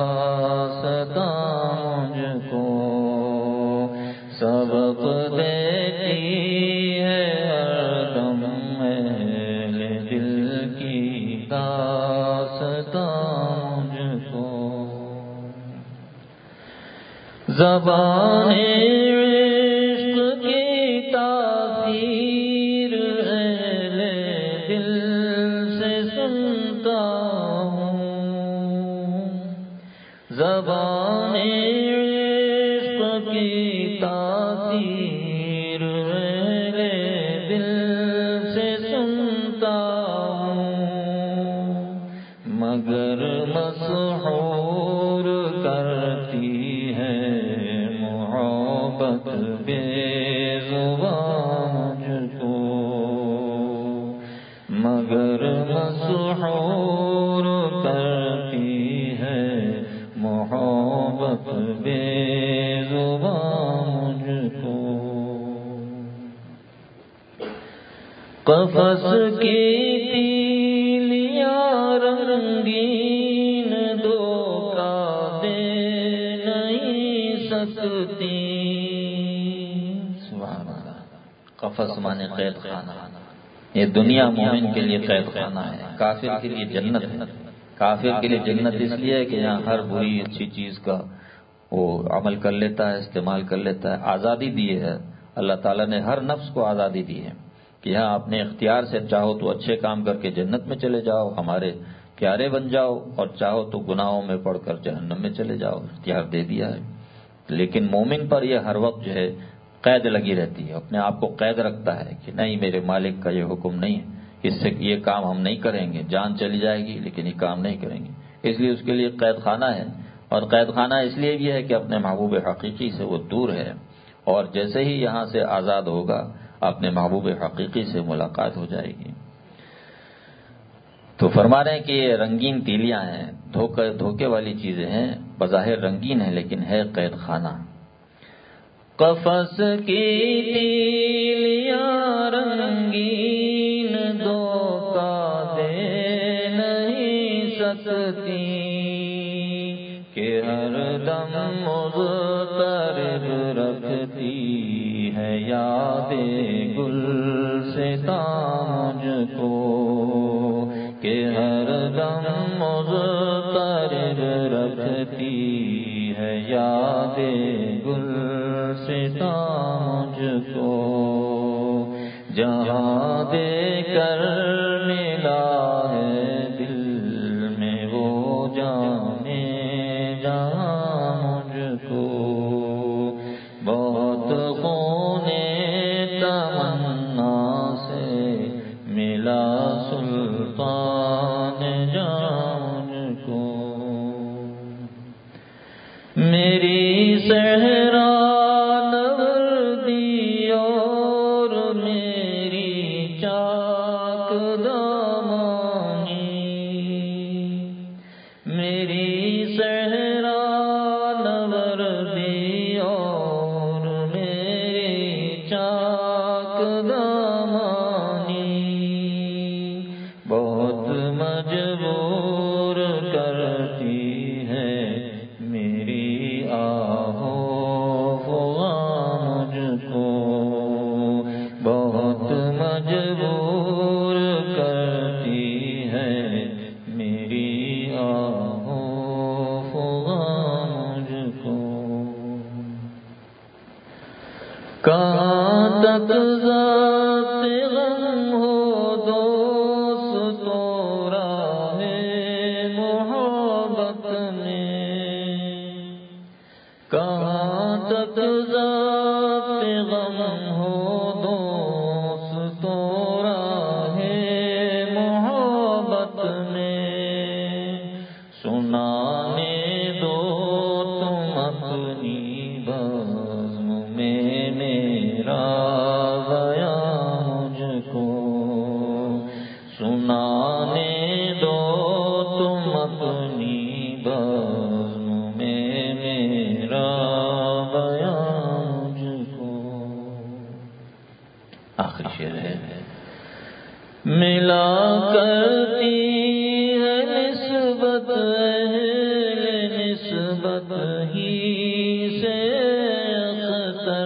داستان مجھ کو، سبق دیتی ہے ہر دم اہل دل کی داستان مجھ کو، زبان عشق کی تاثیر اہل دل سے سنتا ہوں، زبان عشق کی تاثیر اہل دل سے سنتا ہوں، مگر مسحور کرتی ہے محبت بے زبان مجھ کو، مگر مسحور کرتی ہے محبت بے زبان مجھ کو، قفس کی تیلیاں رنگین دھوکہ دے نہیں سکتی، سبحان اللہ، قفس مانے قید خانہ، یہ دنیا مومن کے لیے قید خانہ ہے، کافر کے لیے جنت ہے، کافر کے لیے جنت اس لیے ہے کہ یہاں ہر بری اچھی چیز کا وہ عمل کر لیتا ہے، استعمال کر لیتا ہے، آزادی دی ہے اللہ تعالیٰ نے، ہر نفس کو آزادی دی ہے کہ یہاں اپنے اختیار سے چاہو تو اچھے کام کر کے جنت میں چلے جاؤ، ہمارے پیارے بن جاؤ، اور چاہو تو گناہوں میں پڑ کر جہنم میں چلے جاؤ، اختیار دے دیا ہے۔ لیکن مومن پر یہ ہر وقت جو ہے قید لگی رہتی ہے، اپنے آپ کو قید رکھتا ہے کہ نہیں، میرے مالک کا یہ حکم نہیں ہے، اس سے یہ کام ہم نہیں کریں گے، جان چلی جائے گی لیکن یہ کام نہیں کریں گے، اس لیے اس کے لیے قید خانہ ہے، اور قید خانہ اس لیے بھی ہے کہ اپنے محبوب حقیقی سے وہ دور ہے، اور جیسے ہی یہاں سے آزاد ہوگا اپنے محبوب حقیقی سے ملاقات ہو جائے گی۔ تو فرما رہے ہیں کہ یہ رنگین تیلیاں ہیں، دھوکے دھوکے والی چیزیں ہیں، بظاہر رنگین ہیں لیکن ہے قید خانہ۔ قفس کی تیلیاں رنگین دھوکہ دے نہیں سکتی، کہ ہر دم مضطرب رکھتی ہے یاد گلستاں مجھ کو، کہ ہر دم مضطرب رکھتی ہے یاد گلستاں مجھ کو، جہاں دے کر ملا ہے دل میں وہ جانے جہاں مجھ کو، بہت خون تمنا سے ملا سلطان جان مجھ کو، میری صحرا نوردی اور میری چاک دامانی، میری صحرا نوردی اور میری چاک دامانی، بہت مجبور کرتی ہے میری آہو فغاں مجھ کو، بہت مجبور کرتی ہے میری آہو فغاں مجھ کو، کہاں تک ذات غم ہو دوست تو راہ محبت میں، کہاں تک ذات غم ہو دوست تو راہ محبت میں سنانے دو تم اپنی بزم میں میرا بیان مجھ کو سنانے دو تم اپنی بزم میں میرا بیان مجھ کو. آخری شعر ہے. ملا کرتی ہے نسبت اہل نسبت ہی سے اختر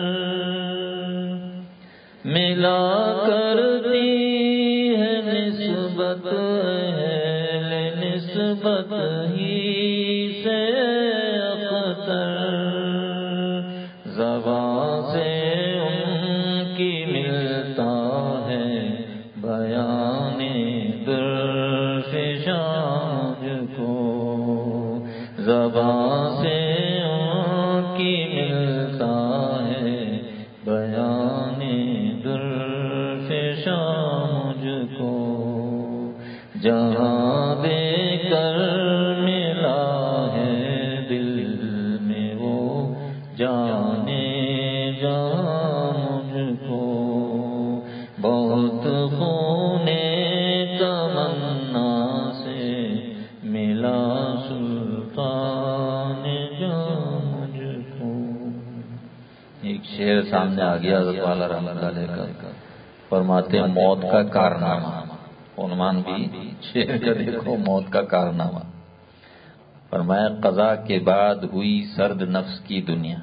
ملا کرتی ہے نسبت اہل نسبت ہی سے اختر زبان سے ان کی ملتا ہے بیان درس شان کو زبان سے ان کی ملتا ہے بیان درس شان کو جہاں دے کر ملا ہے دل میں وہ جانے جان مجھ کو بہت خون تمنا سے ملا سلطان جان مجھ کو. ایک شعر سامنے آ گیا حضرت والا رحمۃ اللہ علیہ کا فرماتے ہیں موت کا کارنامہ. عنوان بھی شعر کا دیکھو موت کا کارنامہ. فرمایا قضا کے بعد ہوئی سرد نفس کی دنیا.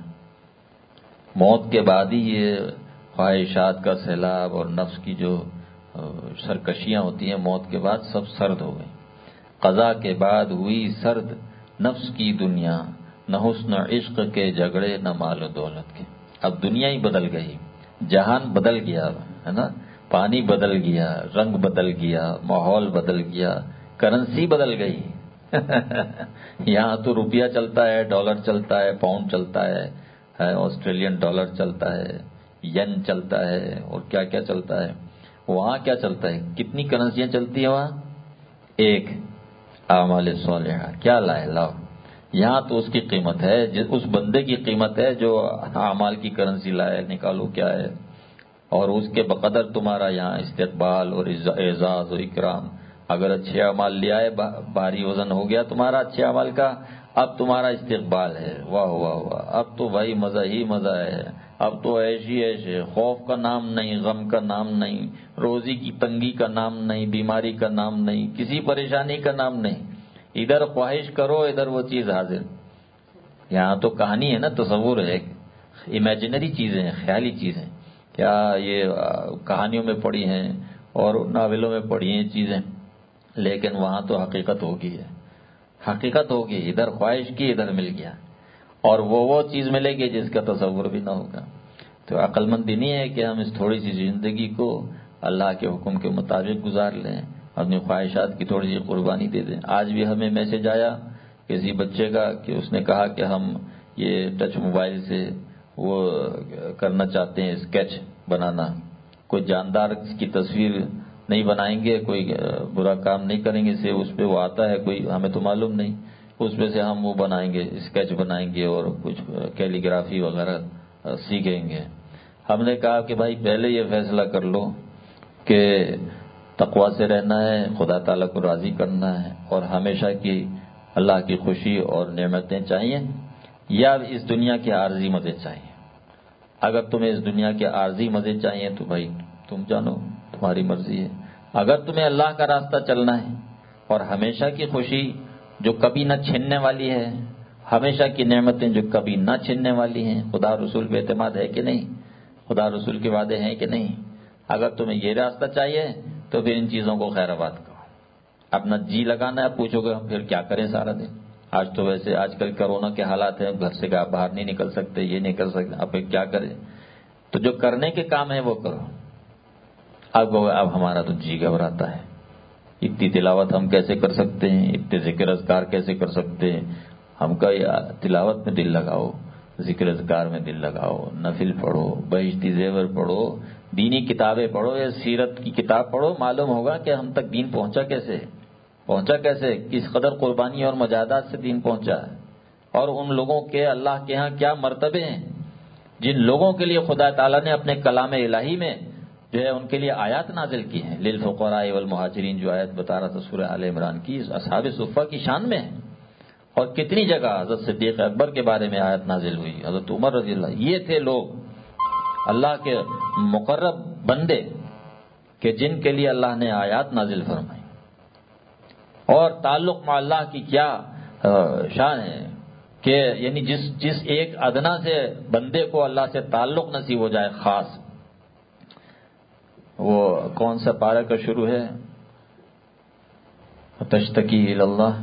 موت کے بعد ہی یہ خواہشات کا سیلاب اور نفس کی جو سرکشیاں ہوتی ہیں موت کے بعد سب سرد ہو گئی. قضا کے بعد ہوئی سرد نفس کی دنیا نہ حسن عشق کے جھگڑے نہ مال و دولت کے. اب دنیا ہی بدل گئی, جہان بدل گیا ہے نا, پانی بدل گیا, رنگ بدل گیا, ماحول بدل گیا, کرنسی بدل گئی. یہاں تو روپیہ چلتا ہے, ڈالر چلتا ہے, پاؤنڈ چلتا ہے, آسٹریلین ڈالر چلتا ہے, ین چلتا ہے, اور کیا کیا چلتا ہے. وہاں کیا چلتا ہے, کتنی کرنسیاں چلتی ہیں وہاں؟ ایک اعمال صالحہ. کیا لائے لاؤ. یہاں تو اس کی قیمت ہے, اس بندے کی قیمت ہے جو اعمال کی کرنسی لائے. نکالو کیا ہے, اور اس کے بقدر تمہارا یہاں استقبال اور اعزاز و اکرام. اگر اچھے اعمال لے آئے, بھاری وزن ہو گیا تمہارا اچھے اعمال کا, اب تمہارا استقبال ہے. واہ واہ واہ, اب تو بھائی مزہ ہی مزہ ہے. اب تو ایشی ایشے, خوف کا نام نہیں, غم کا نام نہیں, روزی کی تنگی کا نام نہیں, بیماری کا نام نہیں, کسی پریشانی کا نام نہیں. ادھر خواہش کرو, ادھر وہ چیز حاضر. یہاں تو کہانی ہے نا, تصور ہے, امیجنری چیزیں ہیں, خیالی چیزیں. کیا یہ کہانیوں میں پڑھی ہیں اور ناولوں میں پڑھی ہیں چیزیں, لیکن وہاں تو حقیقت ہوگی ہے. حقیقت ہوگی, ادھر خواہش کی, ادھر مل گیا, اور وہ وہ چیز ملے گی جس کا تصور بھی نہ ہوگا. تو عقل مندی نہیں ہے کہ ہم اس تھوڑی سی زندگی کو اللہ کے حکم کے مطابق گزار لیں, اپنی خواہشات کی تھوڑی سی قربانی دے دیں. آج بھی ہمیں میسج آیا کسی بچے کا کہ اس نے کہا کہ ہم یہ ٹچ موبائل سے وہ کرنا چاہتے ہیں, اسکیچ بنانا. کوئی جاندار کی تصویر نہیں بنائیں گے, کوئی برا کام نہیں کریں گے, سے اس پہ وہ آتا ہے کوئی, ہمیں تو معلوم نہیں, اس پہ سے ہم وہ بنائیں گے, اسکیچ بنائیں گے اور کچھ کیلیگرافی وغیرہ سیکھیں گے. ہم نے کہا کہ بھائی پہلے یہ فیصلہ کر لو کہ تقویٰ سے رہنا ہے, خدا تعالیٰ کو راضی کرنا ہے, اور ہمیشہ کی اللہ کی خوشی اور نعمتیں چاہیے, یا اس دنیا کے عارضی مزے چاہیے. اگر تمہیں اس دنیا کے عارضی مزے چاہیے تو بھائی تم جانو, تمہاری مرضی ہے. اگر تمہیں اللہ کا راستہ چلنا ہے اور ہمیشہ کی خوشی جو کبھی نہ چھننے والی ہے, ہمیشہ کی نعمتیں جو کبھی نہ چھننے والی ہیں, خدا رسول پہ اعتماد ہے کہ نہیں, خدا رسول کے وعدے ہیں کہ نہیں, اگر تمہیں یہ راستہ چاہیے تو پھر ان چیزوں کو خیر آباد کرو. اپنا جی لگانا ہے, پوچھو گے ہم پھر کیا کریں سارا دن. آج تو ویسے آج کل کرونا کے حالات ہیں, گھر سے باہر نہیں نکل سکتے, یہ نہیں کر سکتے, اب کیا کریں. تو جو کرنے کے کام ہے وہ کرو. اب اب ہمارا تو جی گھبراتا ہے, اتنی تلاوت ہم کیسے کر سکتے ہیں, اتنے ذکر اذکار کیسے کر سکتے ہیں, ہم کا تلاوت میں دل لگاؤ، ذکر اذکار میں دل لگاؤ، نفل پڑھو، بہشتی زیور پڑھو، دینی کتابیں پڑھو یا سیرت کی کتاب پڑھو، معلوم ہوگا کہ ہم تک دین پہنچا کیسے پہنچا کیسے کس قدر قربانی اور مجاہدات سے دین پہنچا ہے، اور ان لوگوں کے اللہ کے ہاں کیا مرتبے ہیں جن لوگوں کے لیے خدا تعالیٰ نے اپنے کلام الہی میں جو ہے ان کے لیے آیات نازل کی ہیں. للفقراء والمہاجرین جو آیت بتا رہا تھا سورہ آل عمران کی، اصحاب صفہ کی شان میں ہے. اور کتنی جگہ حضرت صدیق اکبر کے بارے میں آیت نازل ہوئی، حضرت عمر رضی اللہ. یہ تھے لوگ اللہ کے مقرب بندے کہ جن کے لیے اللہ نے آیات نازل فرمائی. اور تعلق مع اللہ کی کیا شان ہے کہ یعنی جس جس ایک ادنا سے بندے کو اللہ سے تعلق نصیب ہو جائے خاص. وہ کون سا پارہ کا شروع ہے؟ تشتکی الی اللہ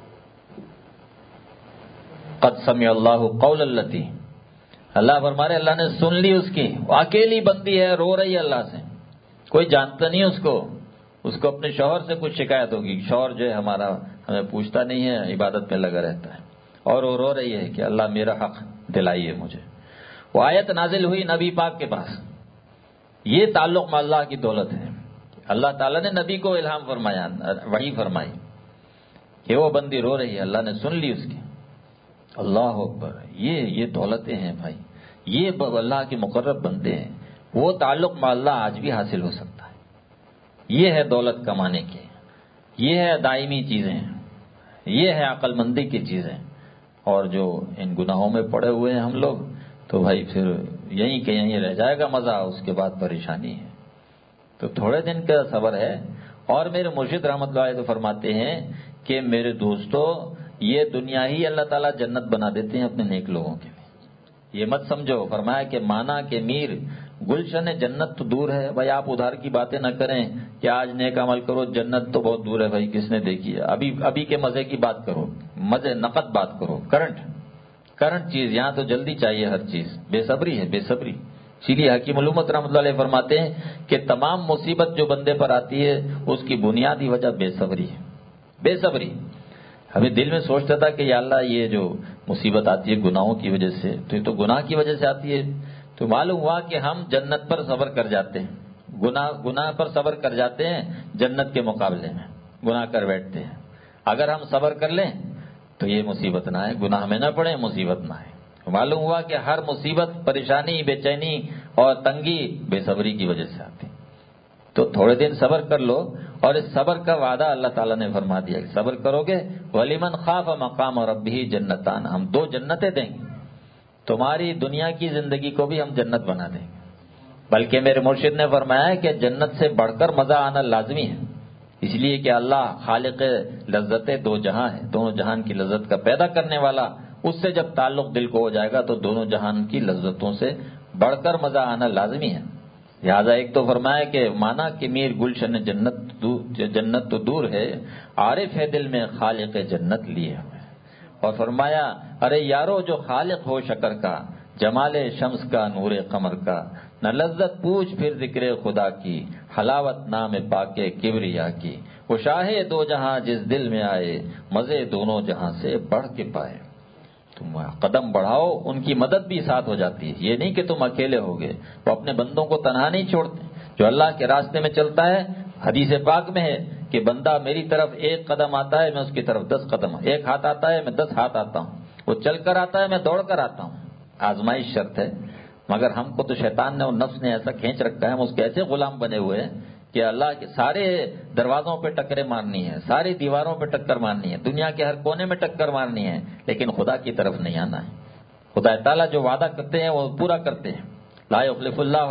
قد سمع اللہ قول التی. اللہ فرما رہے اللہ نے سن لی اس کی، وہ اکیلی بندی ہے، رو رہی ہے اللہ سے، کوئی جانتا نہیں اس کو. اس کو اپنے شوہر سے کچھ شکایت ہوگی، شوہر جو ہے ہمارا ہمیں پوچھتا نہیں ہے، عبادت میں لگا رہتا ہے، اور وہ رو رہی ہے کہ اللہ میرا حق دلائیے مجھے. وہ آیت نازل ہوئی نبی پاک کے پاس. یہ تعلق مع اللہ کی دولت ہے. اللہ تعالیٰ نے نبی کو الہام فرمایا، وحی فرمائی کہ وہ بندی رو رہی ہے، اللہ نے سن لی اس کی. اللہ اکبر. یہ یہ دولتیں ہیں بھائی، یہ اللہ کے مقرب بندے ہیں. وہ تعلق مع اللہ آج بھی حاصل ہو سکتا ہے. یہ ہے دولت کمانے کی، یہ ہے دائمی چیزیں، یہ ہے عقل مندی کی چیزیں. اور جو ان گناہوں میں پڑے ہوئے ہیں ہم لوگ، تو بھائی پھر یہیں کہ یہیں رہ جائے گا مزہ، اس کے بعد پریشانی ہے. تو تھوڑے دن کا صبر ہے. اور میرے مرشد رحمۃ اللہ علیہ تو فرماتے ہیں کہ میرے دوستو، یہ دنیا ہی اللہ تعالیٰ جنت بنا دیتے ہیں اپنے نیک لوگوں کے لیے. یہ مت سمجھو. فرمایا کہ مانا کہ میر گلشن جنت تو دور ہے. بھائی آپ ادھار کی باتیں نہ کریں کہ آج نیک عمل کرو، جنت تو بہت دور ہے. بھائی کس نے دیکھی ہے؟ ابھی ابھی کے مزے کی بات کرو، مزے نقد بات کرو، کرنٹ کرنٹ چیز. یہاں تو جلدی چاہیے ہر چیز، بے صبری ہے، بے صبری. اسی لیے حکیم علومت رحمۃ اللہ علیہ فرماتے ہیں کہ تمام مصیبت جو بندے پر آتی ہے اس کی بنیادی وجہ بے صبری ہے. بے صبری. ابھی دل میں سوچتا تھا کہ یا اللہ یہ جو مصیبت آتی ہے گناہوں کی وجہ سے، تو یہ تو گناہ کی وجہ سے آتی ہے. تو معلوم ہوا کہ ہم جنت پر صبر کر جاتے ہیں، گناہ گناہ پر صبر کر جاتے ہیں جنت کے مقابلے میں گناہ کر بیٹھتے ہیں. اگر ہم صبر کر لیں تو یہ مصیبت نہ آئے، گناہ میں نہ پڑے، مصیبت نہ آئے. معلوم ہوا کہ ہر مصیبت، پریشانی، بے چینی اور تنگی بے صبری کی وجہ سے آتی. تو تھوڑے دن صبر کر لو. اور اس صبر کا وعدہ اللہ تعالیٰ نے فرما دیا کہ صبر کرو گے وَلِمَنْ خَافَ مَقَامَ رَبِّهِ جنتان. ہم دو جنتیں دیں گے تمہاری دنیا کی زندگی کو بھی ہم جنت بنا دیں گے. بلکہ میرے مرشد نے فرمایا ہے کہ جنت سے بڑھ کر مزہ آنا لازمی ہے، اس لیے کہ اللہ خالق لذت دو جہاں ہے، دونوں جہان کی لذت کا پیدا کرنے والا. اس سے جب تعلق دل کو ہو جائے گا تو دونوں جہان کی لذتوں سے بڑھ کر مزہ آنا لازمی ہے. لہٰذا ایک تو فرمایا کہ مانا کہ میر گلشن جنت جنت تو دور ہے، عارف ہے دل میں خالق جنت لیے ہوئے. اور فرمایا ارے یارو جو خالق ہو شکر کا، جمال شمس کا، نور قمر کا، نہ لذت پوچھ پھر ذکر خدا کی، حلاوت نام پاک کبریا کی. وہ شاہ دو جہاں جس دل میں آئے، مزے دونوں جہاں سے بڑھ کے پائے. تم قدم بڑھاؤ، ان کی مدد بھی ساتھ ہو جاتی ہے. یہ نہیں کہ تم اکیلے ہوگے. وہ اپنے بندوں کو تنہا نہیں چھوڑتے. جو اللہ کے راستے میں چلتا ہے، حدیث پاک میں ہے کہ بندہ میری طرف ایک قدم آتا ہے میں اس کی طرف دس قدم، ایک ہاتھ آتا ہے میں دس ہاتھ آتا ہوں. وہ چل کر آتا ہے میں دوڑ کر آتا ہوں. آزمائش شرط ہے. مگر ہم کو تو شیطان نے اور نفس نے ایسا کھینچ رکھا ہے، ہم اس کے ایسے غلام بنے ہوئے ہیں کہ اللہ کے سارے دروازوں پہ ٹکریں مارنی ہے، ساری دیواروں پہ ٹکر مارنی ہے، دنیا کے ہر کونے میں ٹکر مارنی ہے، لیکن خدا کی طرف نہیں آنا ہے. خدا تعالیٰ جو وعدہ کرتے ہیں وہ پورا کرتے ہیں. لا یخلف اللہ،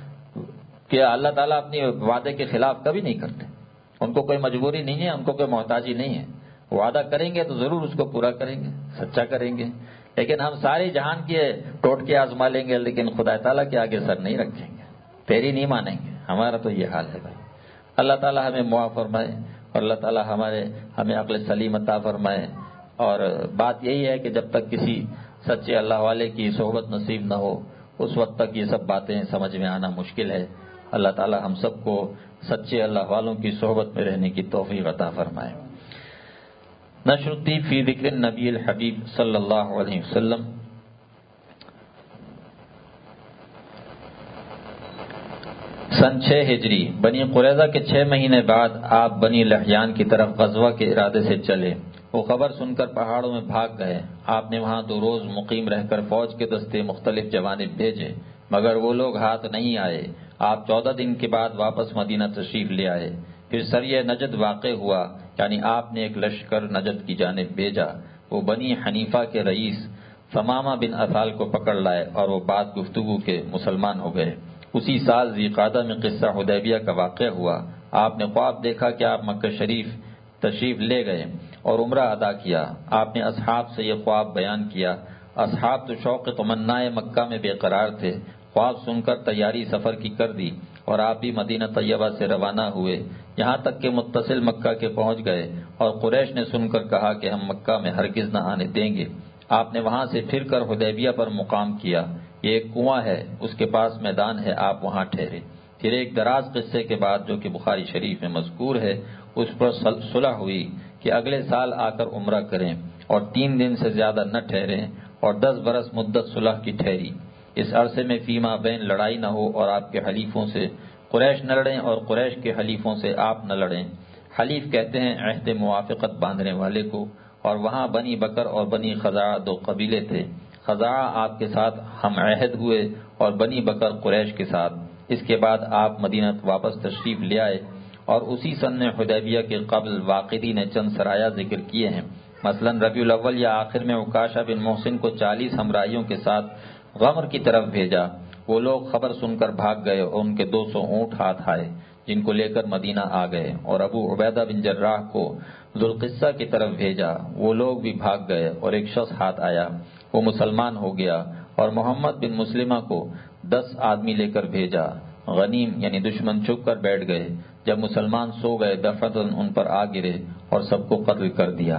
کہ اللہ تعالیٰ اپنی وعدے کے خلاف کبھی نہیں کرتے. ان کو کوئی مجبوری نہیں ہے، ان کو کوئی محتاجی نہیں ہے. وعدہ کریں گے تو ضرور اس کو پورا کریں گے، سچا کریں گے. لیکن ہم ساری جہان کے ٹوٹ کے آزما لیں گے لیکن خدا تعالیٰ کے آگے سر نہیں رکھیں گے، تیری نہیں مانیں گے. ہمارا تو یہ حال ہے بھائی. اللہ تعالیٰ ہمیں معاف فرمائے اور اللہ تعالیٰ ہمارے ہمیں عقل سلیم عطا فرمائے. اور بات یہی ہے کہ جب تک کسی سچے اللہ والے کی صحبت نصیب نہ ہو اس وقت تک یہ سب باتیں سمجھ میں آنا مشکل ہے. اللہ تعالیٰ ہم سب کو سچے اللہ والوں کی صحبت میں رہنے کی توفیق عطا فرمائے. نشر الطیب فی ذکر النبی الحبیب صلی اللہ علیہ وسلم۔ سن چھ ہجری بنی قریظہ کے چھ مہینے بعد آپ بنی لحیان کی طرف غزوہ کے ارادے سے چلے۔ وہ خبر سن کر پہاڑوں میں بھاگ گئے۔ آپ نے وہاں دو روز مقیم رہ کر فوج کے دستے مختلف جوانب بھیجے، مگر وہ لوگ ہاتھ نہیں آئے۔ آپ چودہ دن کے بعد واپس مدینہ تشریف لے آئے۔ پھر سریہ نجد واقع ہوا، یعنی آپ نے ایک لشکر نجد کی جانب بھیجا۔ وہ بنی حنیفہ کے رئیس ثمامہ بن اثال کو پکڑ لائے اور وہ بات گفتگو کے مسلمان ہو گئے۔ اسی سال ذی قعدہ میں قصہ حدیبیہ کا واقعہ ہوا۔ آپ نے خواب دیکھا کہ آپ مکہ شریف تشریف لے گئے اور عمرہ ادا کیا۔ آپ نے اصحاب سے یہ خواب بیان کیا۔ اصحاب تو شوق تمنائے مکہ میں بے قرار تھے۔ خواب سن کر تیاری سفر کی کر دی اور آپ بھی مدینہ طیبہ سے روانہ ہوئے، یہاں تک کہ متصل مکہ کے پہنچ گئے اور قریش نے سن کر کہا کہ ہم مکہ میں ہرگز نہ آنے دیں گے۔ آپ نے وہاں سے پھر کر حدیبیہ پر مقام کیا۔ یہ ایک کنواں ہے، اس کے پاس میدان ہے، آپ وہاں ٹھہرے۔ پھر ایک دراز قصے کے بعد جو کہ بخاری شریف میں مذکور ہے، اس پر صلح ہوئی کہ اگلے سال آ کر عمرہ کریں اور تین دن سے زیادہ نہ ٹھہریں، اور دس برس مدت صلح کی ٹھہری۔ اس عرصے میں فیما بین لڑائی نہ ہو اور آپ کے حلیفوں سے قریش نہ لڑیں اور قریش کے حلیفوں سے آپ نہ لڑیں۔ حلیف کہتے ہیں عہد موافقت باندھنے والے کو، اور وہاں بنی بکر اور بنی خزاعہ دو قبیلے تھے۔ خزاعہ آپ کے ساتھ ہم عہد ہوئے اور بنی بکر قریش کے ساتھ۔ اس کے بعد آپ مدینہ واپس تشریف لے آئے، اور اسی سن حدیبیہ کے قبل واقدی نے چند سرایہ ذکر کیے ہیں۔ مثلا ربیع الاول یا آخر میں عکاشہ بن محسن کو چالیس ہمراہیوں کے ساتھ غمر کی طرف بھیجا۔ وہ لوگ خبر سن کر بھاگ گئے اور ان کے دو سو اونٹ ہاتھ آئے، جن کو لے کر مدینہ آ گئے، اور ابو عبیدہ بن جراح کو ذوالقصہ کی طرف بھیجا۔ وہ لوگ بھی بھاگ گئے اور ایک شخص ہاتھ آیا، وہ مسلمان ہو گیا، اور محمد بن مسلمہ کو دس آدمی لے کر بھیجا۔ غنیم یعنی دشمن چھپ کر بیٹھ گئے۔ جب مسلمان سو گئے دفعتاً ان پر آ گرے اور سب کو قتل کر دیا۔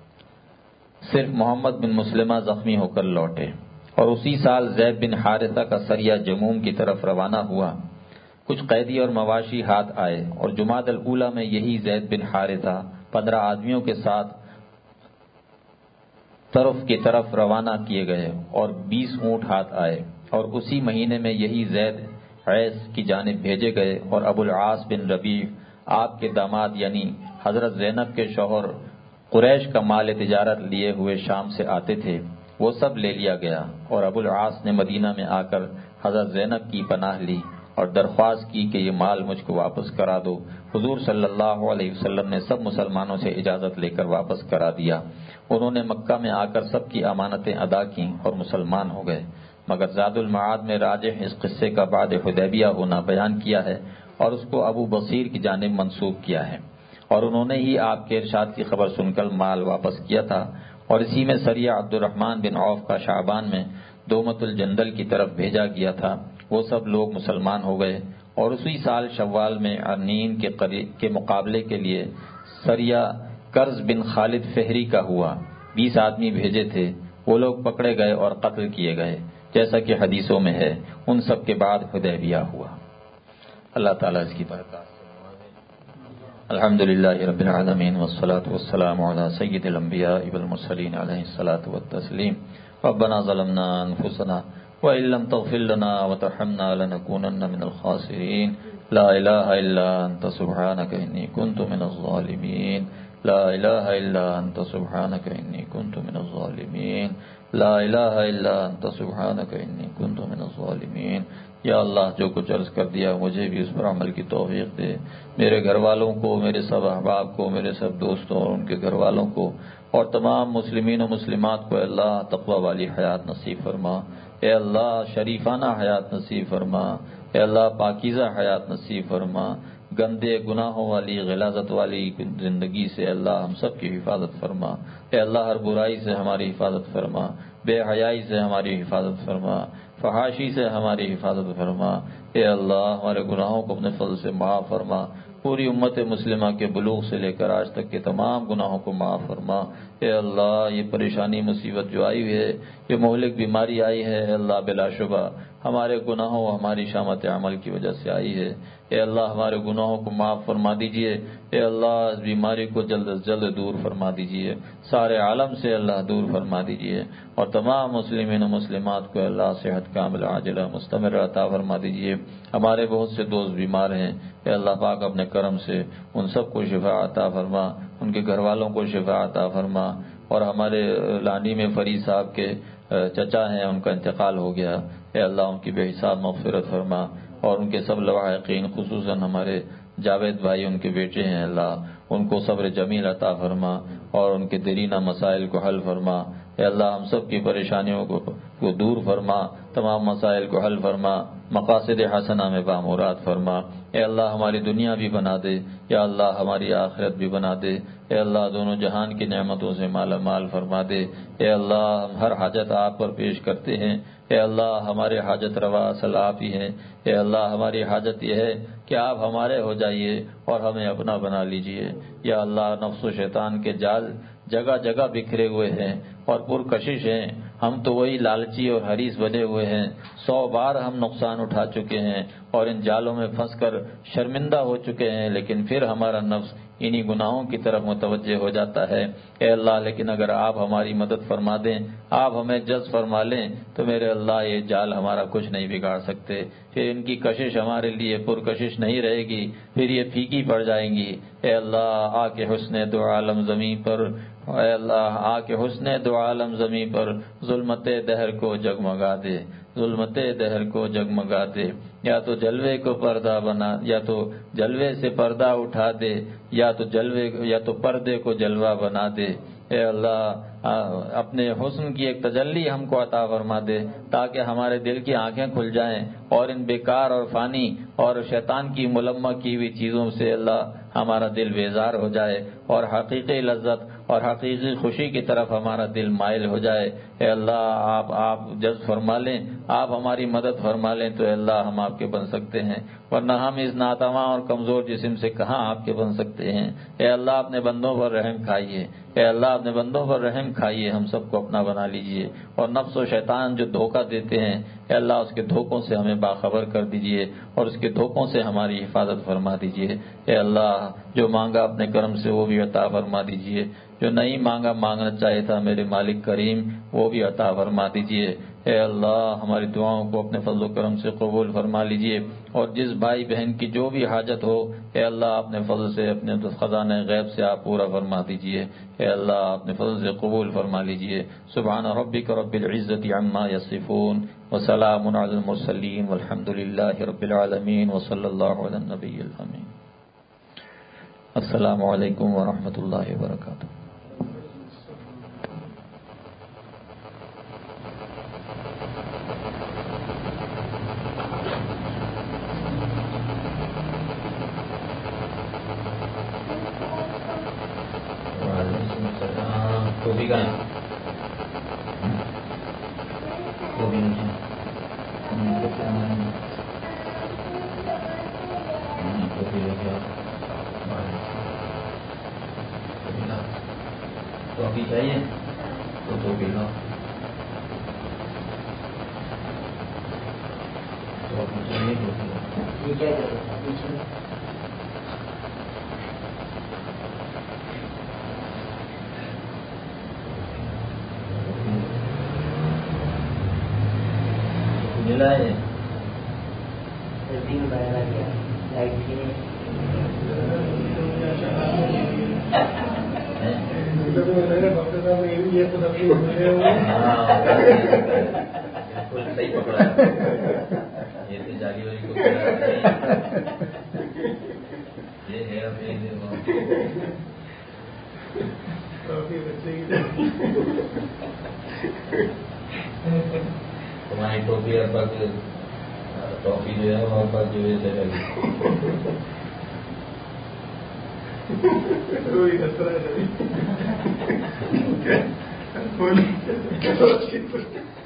صرف محمد بن مسلمہ زخمی ہو کر لوٹے۔ اور اسی سال زید بن حارثہ کا سریہ جموم کی طرف روانہ ہوا۔ کچھ قیدی اور مواشی ہاتھ آئے، اور جمادی الاولیٰ میں یہی زید بن حارثہ پندرہ آدمیوں کے ساتھ طرف کی طرف روانہ کیے گئے اور بیس اونٹ ہاتھ آئے، اور اسی مہینے میں یہی زید عیس کی جانب بھیجے گئے، اور ابو العاص بن ربیع آپ کے داماد یعنی حضرت زینب کے شوہر قریش کا مال تجارت لیے ہوئے شام سے آتے تھے، وہ سب لے لیا گیا، اور ابو العاص نے مدینہ میں آ کر حضرت زینب کی پناہ لی اور درخواست کی کہ یہ مال مجھ کو واپس کرا دو۔ حضور صلی اللہ علیہ وسلم نے سب مسلمانوں سے اجازت لے کر واپس کرا دیا۔ انہوں نے مکہ میں آ کر سب کی امانتیں ادا کیں اور مسلمان ہو گئے، مگر زاد المعاد میں راجح اس قصے کا بعد حدیبیہ ہونا بیان کیا ہے اور اس کو ابو بصیر کی جانب منسوب کیا ہے، اور انہوں نے ہی آپ کے ارشاد کی خبر سن کر مال واپس کیا تھا، اور اسی میں سریہ عبد الرحمن بن عوف کا شعبان میں دومت الجندل کی طرف بھیجا گیا تھا۔ وہ سب لوگ مسلمان ہو گئے، اور اسی سال شوال میں ارنین کے کے مقابلے کے لیے سریہ کرز بن خالد فہری کا ہوا۔ بیس آدمی بھیجے تھے، وہ لوگ پکڑے گئے اور قتل کیے گئے، جیسا کہ حدیثوں میں ہے۔ ان سب کے بعد حدیبیہ ہوا۔ اللہ تعالیٰ اس کی برکات سے نوازے۔ الحمدللہ رب العالمین والصلاة والسلام علی سید الانبیاء والمرسلین علیہ الصلاة والتسلیم۔ ربنا ظلمنا انفسنا وإن لم تغفر لنا وترحمنا لنكونن من الخاسرين لا إله إلا أنت سبحانك إني كنت من الظالمين لا إله إلا أنت سبحانك إني كنت من الظالمين لا إله إلا أنت سبحانك إني كنت من الظالمين۔ یا اللہ جو کچھ عرض کر دیا مجھے بھی اس پر عمل کی توفیق دے، میرے گھر والوں کو، میرے سب احباب کو، میرے سب دوستوں اور ان کے گھر والوں کو، اور تمام مسلمین و مسلمات کو اللہ تقوی والی حیات نصیب فرما۔ اے اللہ شریفانہ حیات نصیب فرما۔ اے اللہ پاکیزہ حیات نصیب فرما۔ گندے گناہوں والی غلاظت والی زندگی سے اللہ ہم سب کی حفاظت فرما۔ اے اللہ ہر برائی سے ہماری حفاظت فرما، بے حیائی سے ہماری حفاظت فرما، فحاشی سے ہماری حفاظت فرما۔ اے اللہ ہمارے گناہوں کو اپنے فضل سے معاف فرما۔ پوری امت مسلمہ کے بلوغ سے لے کر آج تک کے تمام گناہوں کو معاف فرما۔ اے اللہ یہ پریشانی مصیبت جو آئی ہوئی ہے، یہ مہلک بیماری آئی ہے، اے اللہ بلا شبہ ہمارے گناہوں ہماری شامت عمل کی وجہ سے آئی ہے۔ اے اللہ ہمارے گناہوں کو معاف فرما دیجئے۔ اے اللہ اس بیماری کو جلد از جلد دور فرما دیجئے، سارے عالم سے اللہ دور فرما دیجئے، اور تمام مسلمین و مسلمات کو اللہ صحت کاملہ عاجلہ مستمر عطا فرما دیجئے۔ ہمارے بہت سے دوست بیمار ہیں، اے اللہ پاک اپنے کرم سے ان سب کو شفا عطا فرما، ان کے گھر والوں کو شفا عطا فرما، اور ہمارے لانی میں فرید صاحب کے چچا ہیں، ان کا انتقال ہو گیا، اے اللہ ان کی بے حساب مغفرت فرما، اور ان کے سب لواحقین خصوصاً ہمارے جاوید بھائی ان کے بیٹے ہیں، اللہ ان کو صبر جمیل عطا فرما اور ان کے دیرینہ مسائل کو حل فرما۔ اے اللہ ہم سب کی پریشانیوں کو کو دور فرما، تمام مسائل کو حل فرما، مقاصد حسنہ میں بامراد فرما۔ اے اللہ ہماری دنیا بھی بنا دے، یا اللہ ہماری آخرت بھی بنا دے۔ اے اللہ دونوں جہان کی نعمتوں سے مالا مال فرما دے۔ اے اللہ ہم ہر حاجت آپ پر پیش کرتے ہیں، اے اللہ ہمارے حاجت روا اصل آپ ہی ہیں۔ اے اللہ ہماری حاجت یہ ہے کہ آپ ہمارے ہو جائیے اور ہمیں اپنا بنا لیجئے۔ یا اللہ نفس و شیطان کے جال جگہ جگہ بکھرے ہوئے ہیں اور پرکشش ہیں، ہم تو وہی لالچی اور حریص بنے ہوئے ہیں، سو بار ہم نقصان اٹھا چکے ہیں اور ان جالوں میں پھنس کر شرمندہ ہو چکے ہیں، لیکن پھر ہمارا نفس انہی گناہوں کی طرف متوجہ ہو جاتا ہے۔ اے اللہ لیکن اگر آپ ہماری مدد فرما دیں، آپ ہمیں جذب فرما لیں تو میرے اللہ یہ جال ہمارا کچھ نہیں بگاڑ سکتے، پھر ان کی کشش ہمارے لیے پرکشش نہیں رہے گی، پھر یہ پھیکی پڑ جائیں گی۔ اے اللہ آ کے حسن دو عالم زمین پر، اے اللہ آ کے حسن دو عالم زمین پر ظلمت دہر کو جگمگا دے، ظلمت دہر کو جگمگا دے، یا تو جلوے کو پردہ بنا، یا تو جلوے سے پردہ اٹھا دے، یا تو جلوے یا تو پردے کو جلوہ بنا دے۔ اے اللہ اپنے حسن کی ایک تجلی ہم کو عطا فرما دے تاکہ ہمارے دل کی آنکھیں کھل جائیں اور ان بیکار اور فانی اور شیطان کی ملمہ کی ہوئی چیزوں سے اللہ ہمارا دل بیزار ہو جائے اور حقیقی لذت اور حقیقی خوشی کی طرف ہمارا دل مائل ہو جائے۔ اے اللہ آپ آپ جذب فرما لیں، آپ ہماری مدد فرما لیں تو اے اللہ ہم آپ کے بن سکتے ہیں، ورنہ ہم اس ناتواں اور کمزور جسم سے کہاں آپ کے بن سکتے ہیں۔ اے اللہ اپنے بندوں پر رحم کھائیے، اے اللہ اپنے بندوں پر رحم کھائیے، ہم سب کو اپنا بنا لیجئے، اور نفس و شیطان جو دھوکہ دیتے ہیں اے اللہ اس کے دھوکوں سے ہمیں باخبر کر دیجئے اور اس کے دھوکوں سے ہماری حفاظت فرما دیجئے۔ اے اللہ جو مانگا اپنے کرم سے وہ بھی عطا فرما دیجئے، جو نہیں مانگا مانگنا چاہے تھا میرے مالک کریم وہ بھی عطا فرما دیجئے۔ اے اللہ ہماری دعاؤں کو اپنے فضل و کرم سے قبول فرما لیجئے، اور جس بھائی بہن کی جو بھی حاجت ہو اے اللہ اپنے فضل سے اپنے خزانہ غیب سے آپ پورا فرما دیجئے۔ اے اللہ اپنے فضل سے قبول فرما لیجئے۔ سبحان ربک رب العزت عما یصفون وسلام علی المرسلین والحمد للہ رب العالمین وصلی اللہ علی النبی الامین۔ السلام علیکم ورحمۃ اللہ وبرکاتہ۔ ٹوپی کا ٹوپی نہیں ٹوپی لے کے ٹوپی چاہیے تو ٹوپی لاؤ، ٹوپی چاہیے ٹوپی ملا ہے صحیح پکڑا یہ تو جالی والی کو یہ ہے تمہاری ٹوپی اب ٹوپی جو ہے ہمارے پاس جو ہے